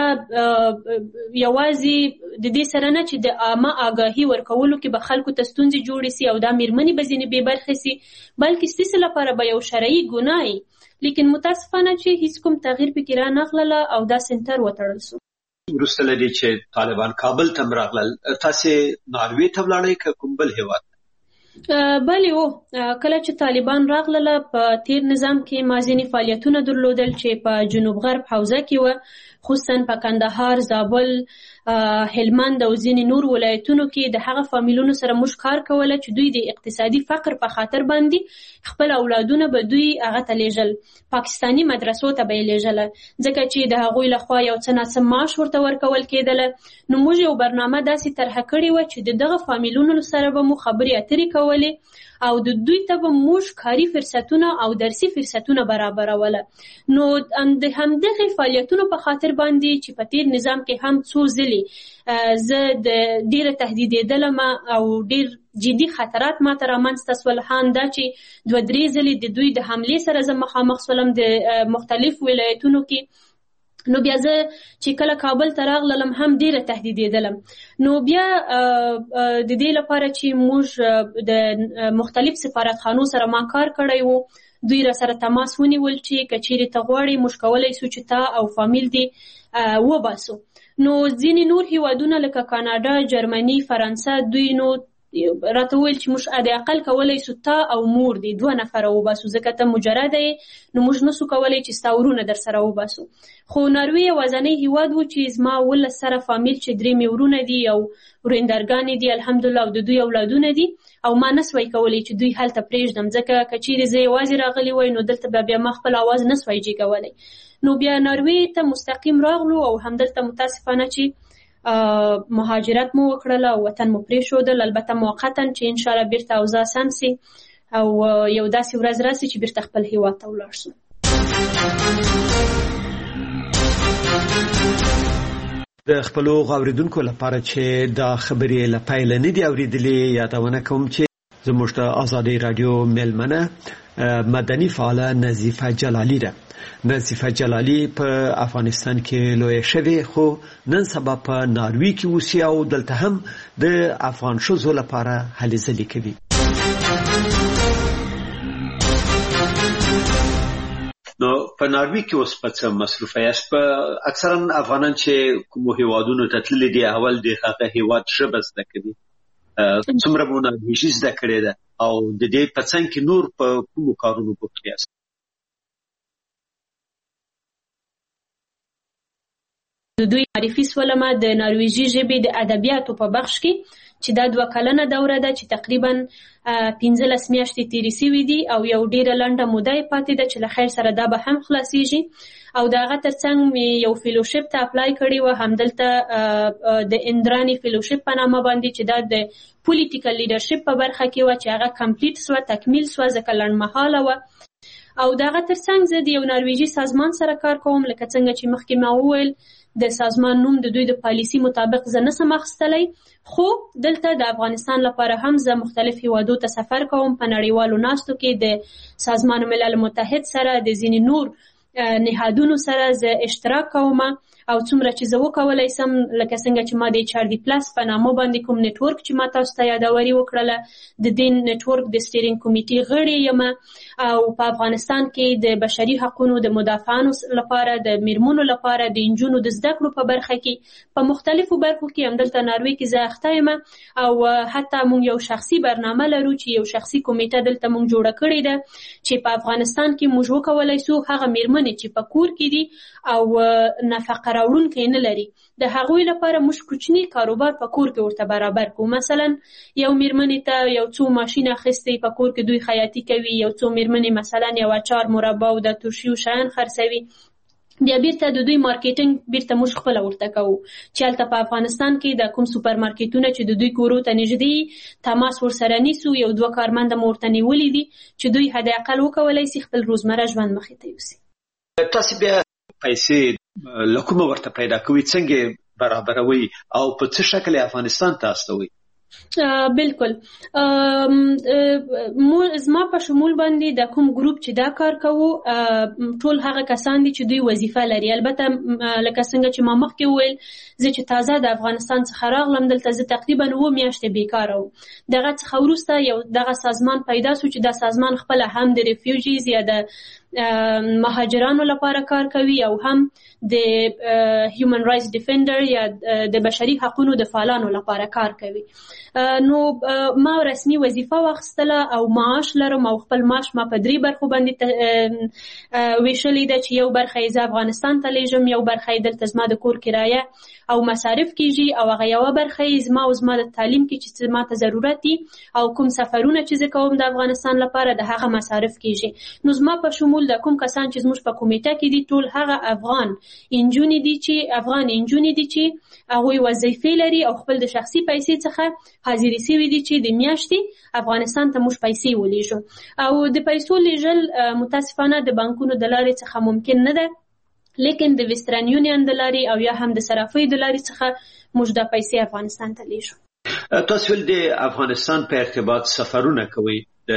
یوازې د دې سره نه چې د عامه آگاهی ورکولو کې به خلکو ته ستونزې جوړې سي او دا میرمنې به ځینې بې برخې سي، بلکې ستاسې لپاره به یو شرعي ګناه وي. لیکن متاسفانه چې هیڅ کوم تغییر پکې رانغلله او دا سنټر وتړل سو. وروسته له دې چې طالبان کابل ته راغلل، تاسې ناروې ته ولاړئ که کوم بل هېواد؟ بله کله چې طالبان راغله په تیر نظام کې ما ځینې فعالیتونه درلودل چې په جنوب غرب حوزه کې وه، خصوصا په کندهار، زابل، هلمند او ځینې نور ولایتونو کې د هغه فامیلونو سره موږ کار کوله چې دوی د اقتصادي فقر په خاطر باندې خپل اولادونه به دوی هغه ته لیږل، پاکستاني مدرسو ته به یې لیږله، ځکه چې د هغوی لخوا یو څه ناڅه معاش ورته ورکول کېدله. نو موږ یو برنامه داسې طرحه کړې وه چې د دغه فامیلونو سره به مو خبرې اترې کولې او د دوی ته به موږ کاري فرصتونه او درسي فرصتونه برابروله. نو د همدغې فعالیتونو په خاطر باندې چې په تیر نظام کې هم څو ځلې زه د ډیره تهدیدېدلم او ډیر جدي خطرات ماته رامنځته سول، هم دا چې 2-3 ځلې د دوی د حملې سره زه مخامخ سولم د مختلف ولایتونو کې. نو بیا زه چې کله کابل ته راغلم هم ډیره تهدیدېدلم. نو بیا د دې لپاره چې موږ د مختلف سفارتخانو سره ما کار کړی وو، دوی را سره تماس ونیول چې که چیرې ته غواړې موږ کولی سو چې تا او فامیل دې وباسو. نو ځینې نور هیوادونه لکه کاناډا، جرمني، فرانسه، دوی نو راته ویل چې موږ د اقل کولی سو تا او مور دې 2 نفره وباسو، ځکه ته مجرده یې، نو موږ نسو کولی چې ستا ورونه در سره وباسو. خو ناروې یوازنی هیواد و چې زما 19 سره فامیل چې 3 مې ورونه دي او ورېندرګانې دي الحمدلله او د دوی اولادونه دي، او ما نسوی کولی چې دوی هلته پرېږدم، ځکه که چیرې زه یوازې راغلی وای نو دلته بیا ما خپل اواز نسوی جګولی. نو بیا ناروې ته مستقیم راغلو او همدلته متاسفانه چې مهاجرت مو وکړله او وطن مو پرېښودل، البته موقتا چې انشاءالله بیرته اوضاع سم سي او یو داسې ورځ راسي چې بیرته خپل هیواد ته ولاړ شو. د خپلو غوړیدونکو لپاره چې دا خبرې له پیله نه دي اورېدلې، یادونه کوم چې زموږ د آزادۍ رادیو میلمنه مدني فعاله نظیفه جلالي ده. نظیفه جلالي په افغانستان کې لوی شوی، خو نن سبا په ناروې کې اوسي او دلته هم د افغان ښځو لپاره هلې ځلې کوي. نو په ناروې کې اوس په څه مصروفه یاست؟ په اکثرا افغانان چې کومو هیوادونو ته تللي دي اول د هغه هیواد ژبه زده کوي، څومره مو ناروېژي زده کړې ده او د دې په څنګ کې نور په کومو کارونو بوخت یاست؟ د دوی معرفي سولمه د ناروېژي ژبې د ادبیاتو په بخش کې چې دا 2 کلنه دوره ده چې تقریبا 15 میاشتې تیرې سوي دي او یو ډیره لنډه موده یې پاتې ده چې له خیر سره دا به هم خلاصیږي. او د هغه ترڅنګ مې یو فیلوشپ ته اپلای کړی و، همدلته د اندرانی فیلوشپ په نامه باندې چې دا د پولیټیکل لیډرشپ په برخه کې و چې هغه کمپلیټ سوه، تکمیل سوه، ځکه لنډمهاله وه. او د هغه ترڅنګ زه د یو ناروېژي سازمان سره کار کوم، لکه څنګه چې مخکې ما وویل د سازمان نوم د دوی د پالیسي مطابق زه نسم اخیستلی، خو دلته د افغانستان لپاره هم زه مختلف هیوادو ته سفر کوم، په نړیوالو ناستو کې د سازمان ملل متحد سره د ځینې نور نهادونو سره زه اشتراک کوم، او څومره چې زه وکولی سم، لکه څنګه چې ما د HRD+ په نامه باندې کوم نیټورک چې ما تاسو ته یادوري وکړله، د دې نیټورک د سټیرینګ کمیټې غړی یم، او په افغانستان کې د بشري حقوقو د مدافعانو لپاره، د میرمنو لپاره، د انجونو د زده کړو په برخه کې په مختلفو برخو کې همدلته ناروې کې زه اخته یم. او حتی موږ یو شخصي برنامه لرو چې یو شخصي کمیټه دلته موږ جوړه کړې ده چې په افغانستان کې موږ وکولی سو هغه میرمنې چې په کور کې دي او نفقه راوړونکی نه لري، د هغوی لپاره موږ کوچني کاروبار په کور کې ورته برابر کوو. مثلا یو میرمنې ته یو څو ماشین اخیستی په کور کې دوی خیاطي کوي، یو څو میرمنې مثلا یو اچار، مربا او د ترشیو شیان خرڅوي، بیا بیرته د دوی مارکیټینګ بیرته موږ خپله ورته کوو چې هلته په افغانستان کې د کوم سوپر مارکیټونه چې د دوی کورو ته نږدې تماس ورسره نیسو، 1-2 کارمنده مو ورته نیولي دي چې دوی حد اقل وکولی سي خپل روزمره ژوند مخې ته یوسي. تاسو بیا پیسې له کومه ورته پیدا کوئ، څنګه برابروي او په څه شکل افغانستان ته استوي؟ بالکل زما په شمول باندې د کوم ګروپ چې دا کار کوو ټول هغه کسان دي چې دوی وظیفه لري. البته لکه څنګه چې ما مخکې وویل زه چې تازه د افغانستان څخه راغلم دلته زه تقریبا 9 میاشتې بیکاره وم. دغه څخه وروسته یو دغه سازمان پیدا شو چې دا سازمان خپله هم د ریفیوجیز یا د مهاجرانو لپاره کار کوي او هم د هیومن رایټس ډیفندر یا د بشري حقوقو د فعالانو لپاره کار کوي. نو ما رسمي وظیفه واخیستله او معاش لرم او خپل معاش ما په 3 برخو باندې ویشلې ده چې یو برخه یې زه افغانستان ته لیږم، یو برخه یې دلته زما د کور کرایه او مصارف کیږي او هغه یوه برخه یې زما او زما د تعلیم کې چې ما ته ضرورت دي او کوم سفرونه چې زه کوم د افغانستان لپاره د هغه مصارف کیږي. نو زما په شمول د کوم کسان چې زموږ په کمیټه کې دي ټول هغه افغان انجونې دي چې هغوی وظیفې لري او خپل د شخصي پیسې څخه حاضرې سوي دي چې د میاشتې افغانستان ته موږ پیسې ولیږو. او د پیسو لیږل متاسفانه د بانکونو د لارې څخه ممکن نه ده، لیکن د ویسټرن یونین د لارې او یا هم د صرافۍ د لارې څخه موږ د پیسې افغانستان ته لیږو. تاسو ول د افغانستان په ارتباط سفرونه کوي،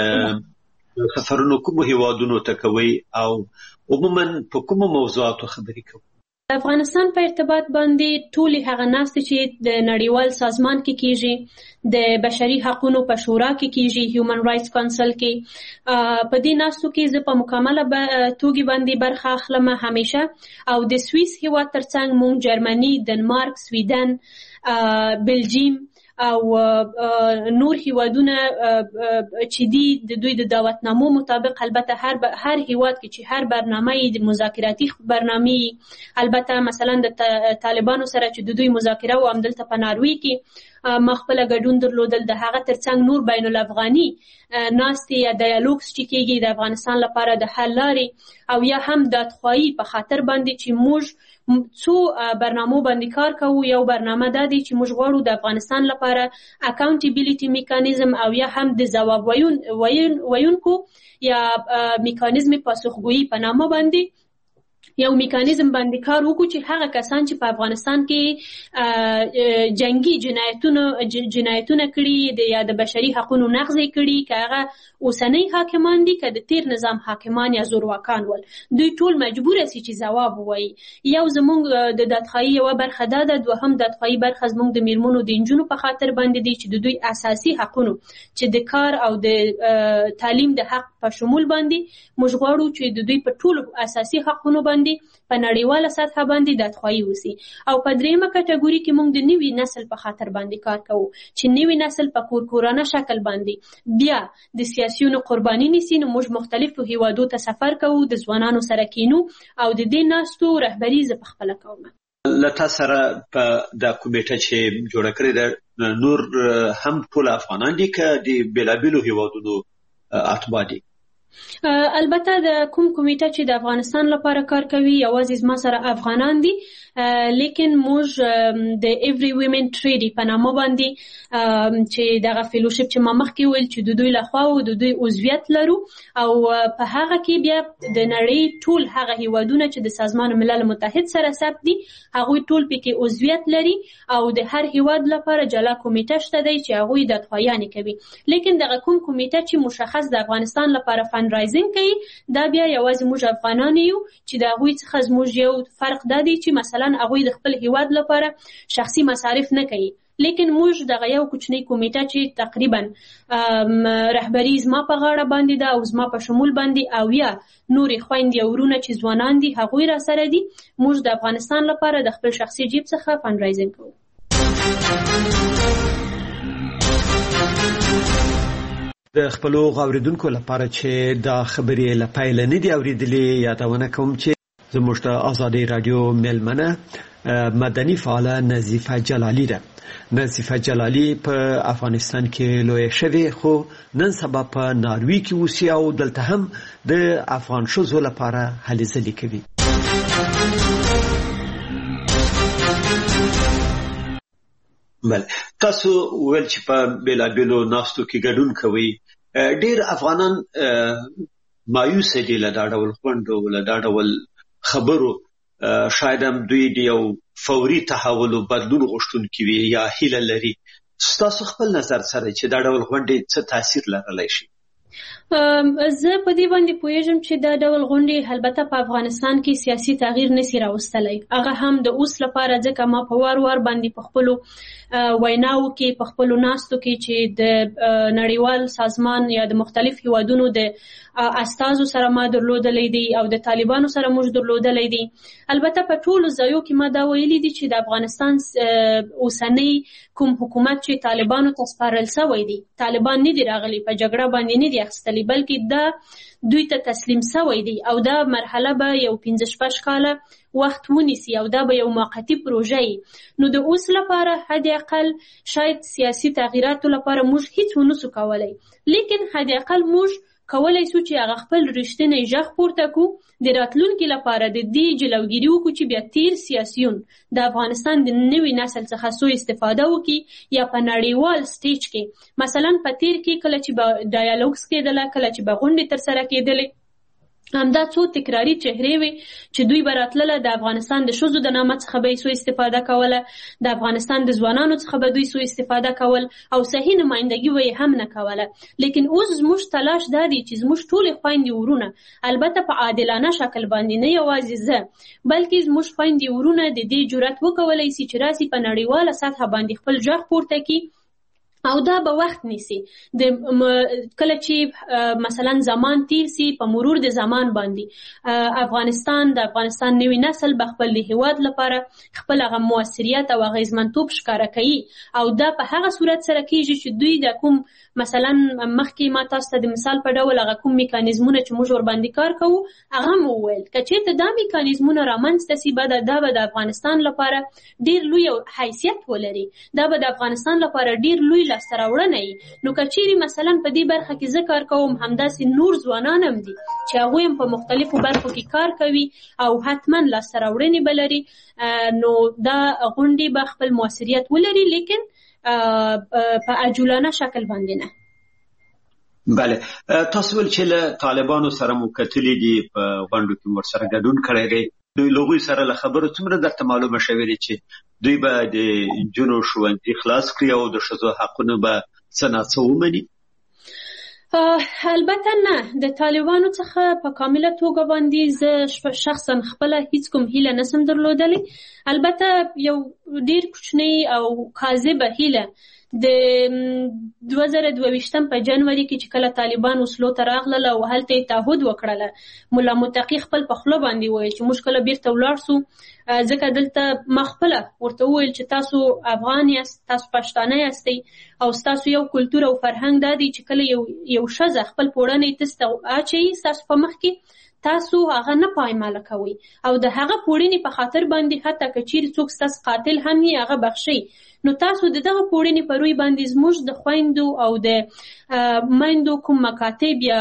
د سفرونو کوم هیوادونو ته کوي او عموما په کوم موضوعاتو خبرې کوي؟ د افغانستان په ارتباط باندې ټولې هغه ناستې چې د نړیوال سازمان کې کیږي، د بشري حقوقو په شورا کې کیږي، هیومن رایټس کونسل کې، په دې ناستو کې زه په مکمله توګه باندې برخه اخلم همیشه. او د سویس هیواد ترڅنګ مونږ جرمني، دنمارک، سویډن، بلجیم او نور هیوادونه چې دي د دوی د دعوتنامو مطابق، البته هر هیواد کې چې هر برنامه د مذاکراتی برنامه، البته مثلا د طالبانو سره چې د دوی مذاکره و همدلته په ناروی کې ما خپل ګډون درلودل، د هغه ترڅنګ نور بین الافغاني ناستې یا ډایالوګز چې کېږي د افغانستان لپاره د حل لارې او یا هم دادخواهي په خاطر باندې چې موږ څو برنامو باندې کار کوو. یو برنامه دا دی چې موږ غواړو د افغانستان لپاره اکاونټیبیلیټي میکانیزم او یا هم د ځواب ویونکو یا میکانیزم پاسخګویي په نامه باندې یو میکانیزم باندې کار وکړو چې هغه کسان چې په افغانستان کې جنگي جنایتونه کړي دي یا د بشري حقوقو نقض کړي، که هغه اوسنۍ حاکمان دي که د تیر نظام حاکمان یا زورواکان ول، دوی ټول مجبور سي چې ځواب ووایي. یو زموږ د دادخواهي یوه برخه دا ده، دوهم دادخواهي برخه زموږ د میرمنو د نجونو په خاطر باندې دي چې د دوی اساسي حقوقو چې د کار او د تعلیم د حق په شمول باندې موږ غواړو چې د دوی په ټولو اساسي حقوقو باندې په نړیواله سطح باندې دادخواهي وسی. او په دریمه کټګوري کې موږ د نوي نسل په خاطر باندې کار کوو چې نوي نسل په کورکورانه شکل باندې بیا د سیاسيونو قرباني نیسي. نو موږ مختلفو هیوادو ته سفر کوو، د ځوانانو سره کینو او د دې ناستو رهبري زه په خپله کوم. لته سره په د کمیټه چې جوړه کړې ده نور هم ټول افغانان دي که د بېلابېلو هیوادونو اتباع دي؟ البته د کوم کمیټه چې د افغانستان لپاره کار کوي یوازې زما سره افغانان دي، لیکن موږ د ایوری ویمن ټریډي په نامه باندې چې دغه فیلوشپ چې ما مخکې ویل چې د دوی لخوا او د دوی عضویت لرو او په هغه کې بیا د نړۍ ټول هغه هیوادونه چې د سازمان ملل متحد سره ثبت دي هغوی ټول پکې عضویت لري او د هر هیواد لپاره جلا کمیټه شته دی چې هغوی دادخواهیانې کوي. لیکن دغه کوم کمیټه چې مشخص د افغانستان لپاره فنډرایزینګ کوي دا بیا یوازې موږ افغانان یو چې د هغوی څخه زموږ یو فرق دا دی چې مثلا هغوی د خپل هیواد لپاره شخصي مصارف نه کوي، لیکن موږ دغه یو کوچنی کمیټه چې تقریبا رهبري زما په غاړه باندې ده او زما په شمول باندې او یا نورې خویندې او ورونه چې ځوانان دي هغوی را سره دي، موږ د افغانستان لپاره د خپل شخصي جیب څخه فنډرایزینګ کوو. د خپلو غوړیدونکو لپاره چې دا خبرې له پیل نه دی اوریدلې یادونه کوم چې زموږ د آزادۍ رادیو ملمنه مدني فعاله نظیفه جلالی ده. نظیفه جلالی په افغانستان کې لوی شوی خو نن سبا په ناروی کې اوسي او دلته هم د افغان ښځو لپاره هلې ځلې کوي. بله تاسو ویل چې په بېلابېلو ناستو کې ګډون کوئ. ډېر افغانان مایوسه دي له دا ډول غونډو له دا ډول خبرو، شاید هم دوی د یو فوري تحول او بدلون غوښتونکي وي یا هیله لري. ستاسو خپل نظر سره چې دا ډول غونډې څه تاثیر لرلی شي؟ زه په دې باندې پوهیږم چې دا ډول غونډې البته په افغانستان کې سیاسي تغییر نشي راوستلی. هغه هم د اوس لپاره ځکه ما په وار باندې په خپلو ویناو کې په خپلو ناستو کې چې د نړیوال سازمان یا د مختلف هیوادونو د استازو سره ما درلودلې دي او د طالبانو سره موږ درلودلې دي. البته په ټولو ځایو کې ما دا ویلي دي چې د افغانستان اوسنی کوم حکومت چې طالبانو ته سپارل شوی دی، طالبان نه دي راغلي په جګړه باندې نه دي اخیستلي، بلکې دا دوی ته تسلیم شوی دی او دا مرحله به یو 15 کاله وخت ونیسي او دا به یو موقتی پروژه وي. نو د اوس لپاره حد اقل شاید سیاسي تغییراتو لپاره موږ هیڅ ونسو کولای، لیکن حد اقل موږ کولای شو چې هغه خپل رښتینی غږ پورته کړو د راتلونکي لپاره د دې جلوګیري وکړو چې بیا تیر سیاسيون د افغانستان د نوي نسل څخه سوء استفاده وکړي یا په نړیوال سټیج کې مثلا په تیر کې کله چې ډایالوګز کېدله، کله چې غونډې تر سره کېدلې، همدا څو تکراری چهرې وي چې دوی براتله د افغانستان د ښځو د نامه څخه به سوء استفاده کوله، د افغانستان د ځوانانو څخه به دوی سوء استفاده کول او صحیح نمائندګي وي هم نه کوله. لیکن اوس زموږ تلاش دا دی چې زموږ ټول خويندې ورونه البته په عادلانه شکل باندې نه یوازې زه بلکې زموږ خويندې ورونه د دې جرأت وکولای شي چې راسي په نړیواله سطح باندې خپل ځخ پورته کړي او دا به وخت نیسي. د کله چې مثلا زمان تیر سي په مرور د زمان باندې د افغانستان نوی نسل به خپل هیواد لپاره خپل هغه موثریت او اغیزمنتوب ښکاره کوي او دا په هغه صورت سره کیږي چې دوی د کوم مثلا مخکې ما تاسو ته د مثال په ډول هغه کوم میکانیزمونه چې موږ ور باندې کار کوو هغه مو ویل کچې ته دا میکانیزمونه رامنځته سي به دا به د افغانستان لپاره ډیر لوی حیثیت ولري، دا به د افغانستان لپاره ډیر لوی لاسته راوړنه وي. نو کچېری مثلا په دې برخه کې زه کار کوم، همداسې نور ځوانان هم دي چې هغوی هم په مختلفو برخو کې کار کوي او حتما لاسته راوړنې به لري. نو دا غونډې به خپل موثریت ولري لیکن په عجولانه شکل باندې نه. بله، تاسو ول چې له طالبانو سره مو کتلې دي په غونډو کې ورسره ګډون کړی دی، دوی لوګوي سره له خبرو څومره درته معلومه شوې چې دوی به د جنو ښوونځي خلاص کړي او د ښځو حقونه به څه ومني؟ البته نه، د طالبانو څخه په کامله توګه باندې زه شخصا خپل هیڅ کوم هیله نسم درلودلی. البته یو ډیر کوچنی او کاذبه هیله د 2022 په جنوري کې چې کله طالبان وسلو ته راغله او هلته تعهد وکړله، مولا متقی خپل په خپل باندې وایي چې موږ کله بیرته ولاړ سو ځکه دلته مخبله ورته ویل چې تاسو افغان یاست، تاسو پښتانه یاستئ او تاسو یو کلتور او فرهنګ دادی چې کله یو شزه خپل پوړنې تاسو اچي تاسو په مخ کې تاسو هغه نه پایماله کوي او د هغه پوړنې په خاطر باندې حتی کچیر څوک تاسو قاتل هم یې هغه بخشي. نو تاسو دغه پوړنې په روی باندې زموږ د خويندو او د مایندو کوم مکاتب یا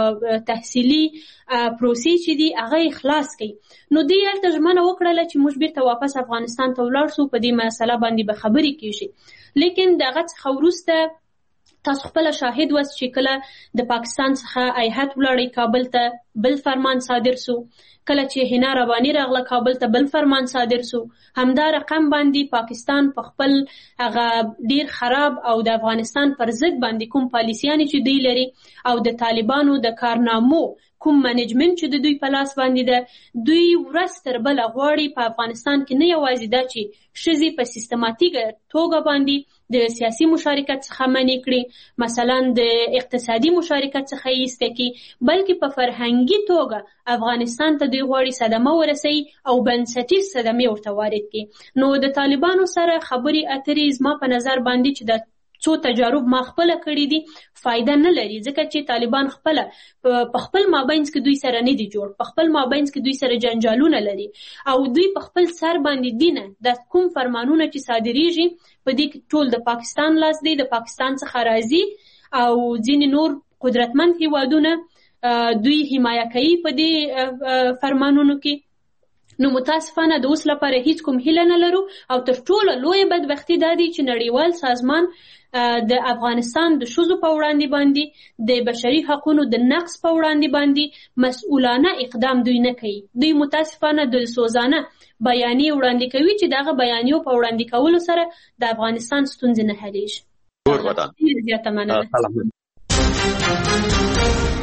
تحصیلي پروسې چې دي هغه خلاص کړي. نو دې هلته ژمنه وکړله چې موږ بیرته واپس افغانستان ته ولاړ شو، په دې مسله باندې به خبرې کیږي. لیکن دغه څخه وروسته تاسو خپل شاهد واست چې کله د پاکستان څخه ایهات ولاړی کابل ته بل فرمان صادر سو، کله چې هنا ربانی راغله کابل ته بل فرمان صادر سو، همدا رقم باندې پاکستان په خپل هغه ډیر خراب او د افغانستان پر ضد باندې کوم پالیسیانی چې دی لري او د طالبانو د کارنامو کوم منیجمنت چې د دوی په لاس باندې ده، دوی ورځ تر بله غواړي په افغانستان کې نه یوازې دا چې ښځې په سیستماتیکه توګه باندې د سیاسي مشارکت څخه منع کړي، مثلا د اقتصادي مشارکت څخه یې ایسته کړي، بلکې په فرهنګي توګه افغانستان ته دوی غواړي صدمه ورسوي او بنسټیز صدمې ورته وارد کړي. نو د طالبانو سره خبرې اترې زما په نظر باندې چې د څو تجارب ما خپل کړی دي فائدہ نه لري، ځکه چې طالبان خپل په خپل مابینس کې دوی سره نه دي جوړ، په خپل مابینس کې دوی سره جنجالونه لري او دوی په خپل سر باندې دینه د کوم فرمانونه چې صادریږي په دې ټول د پاکستان لاس دی، د پاکستان څخه راځي او ځینې نور قدرتمند هیوادونه دوی حمایه کوي په دې فرمانونو کې. نو متاسفانه د اوس لپاره هیڅ کوم هیله نه لرو او تر ټولو لوی بدبختی دا دی چې نړیوال سازمان د افغانستان د ښځو په وړاندې باندې د بشري حقوقو د نقض په وړاندې باندې مسؤلانه اقدام دوی نه کوي. دوی متاسفانه د سوزانه بیانیې وړاندې کوي چې دغه بیانیو په وړاندې کولو سره د افغانستان ستونزې نه حلیږي.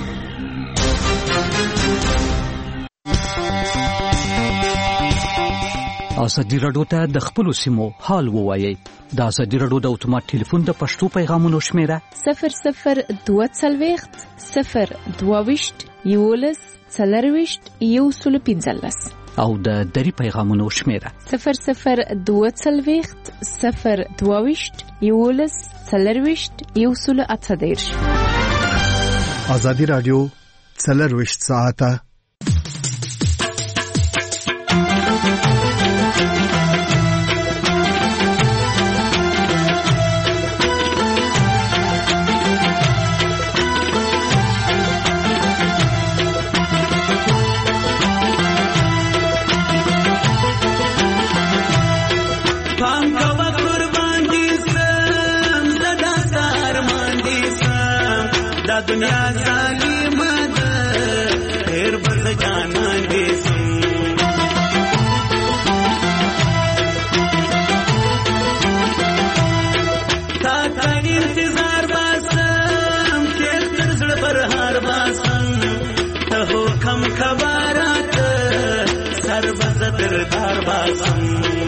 ازادي راډیو ته د خپل سیمو حال ووایي. د ازادي راډیو د اتومات ټلیفون د پښتو پیغامونو شمیره 0022 022 11 115 او د دری پیغامونو شمیره 0022 022 11 118. ازادي راډیو 24 ساعته दुनिया जालिमा दा फिर बस जाना दे का इंतजार बासम के तरजड़ पर हार बासम हो कम खबरात सर बस दरबार बासम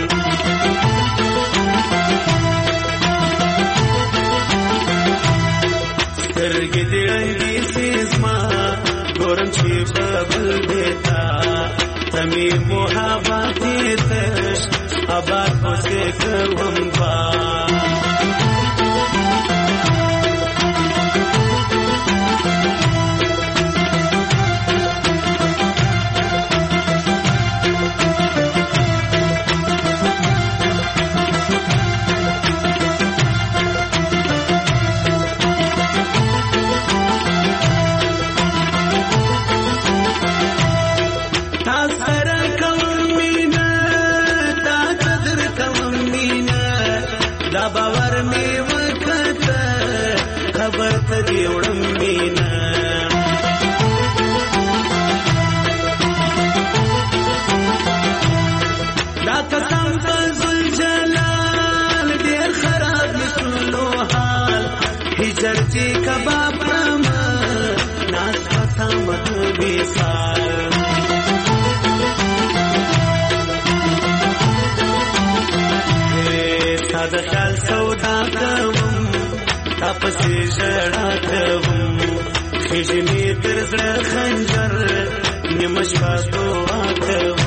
गिदड़ी सीमा गोरम छी बबल देता तमी मोहब्बत तश आबाद को से कवम बा चर्ची कबाब नाच पसमत विशाल सादा ख्याल सौदा कवम तपसी जड़ा कवम खिजमी तरजड़ा खंजर निमशवास दुआ कवम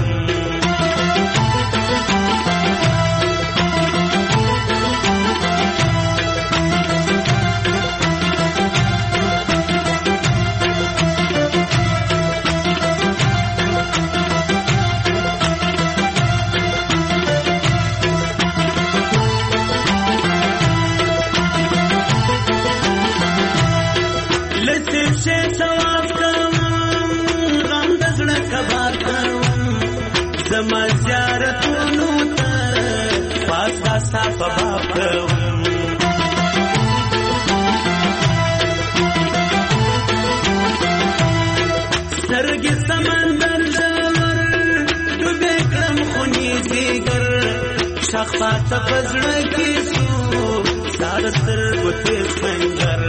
सरगी समंदर जवर डूबे क्रम खुनी जिगर शख्फात बजड़ की सू सारसर गुते खंजर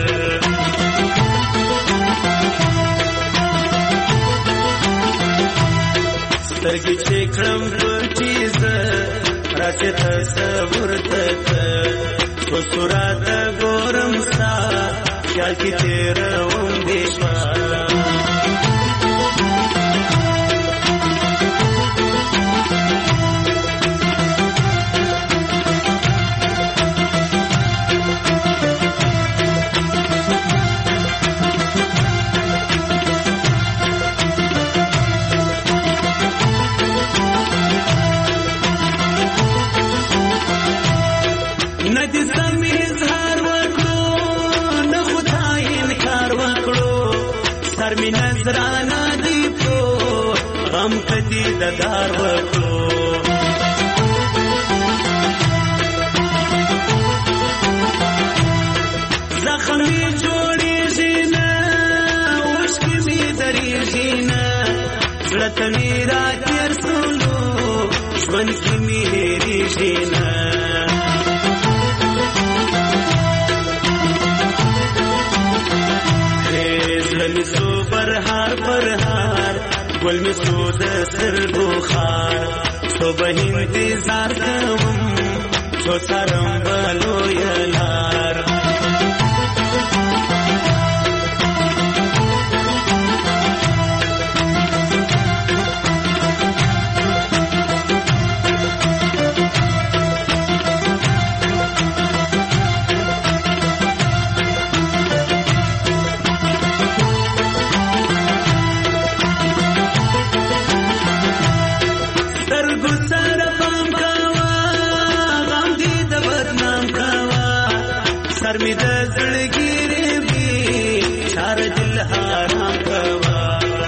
सरगी चेक्रम चीज राचे तस्वुर तक सुरात गोरम सा क्या की तेरा उम्मीशा मी नजराना दीपो गम कदी ददार वको जख्मी जोड़ी जीना उश्क मी दरी जीना जड़त मेरा तेर सुनो मन की मेरी जीना पर हार गुल में सूद सिर बुखार تو به انتظار کوم څو څرم بلوی لار می د زړګیرې بي چار دل حرام کوا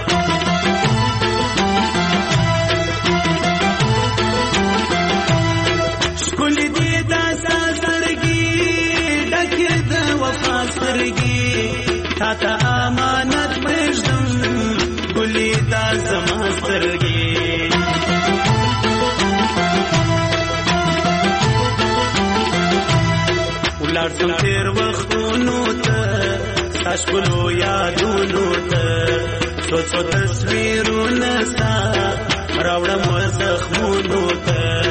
شکل دې د سرګي ډکه د وفا سرګي تا ته امانت پېژدم ګلې د زما سرګي لارسم تیر وختونو ته ساشکلو یادونو ته څو تصویرونه ستا راوړم زخمونو ته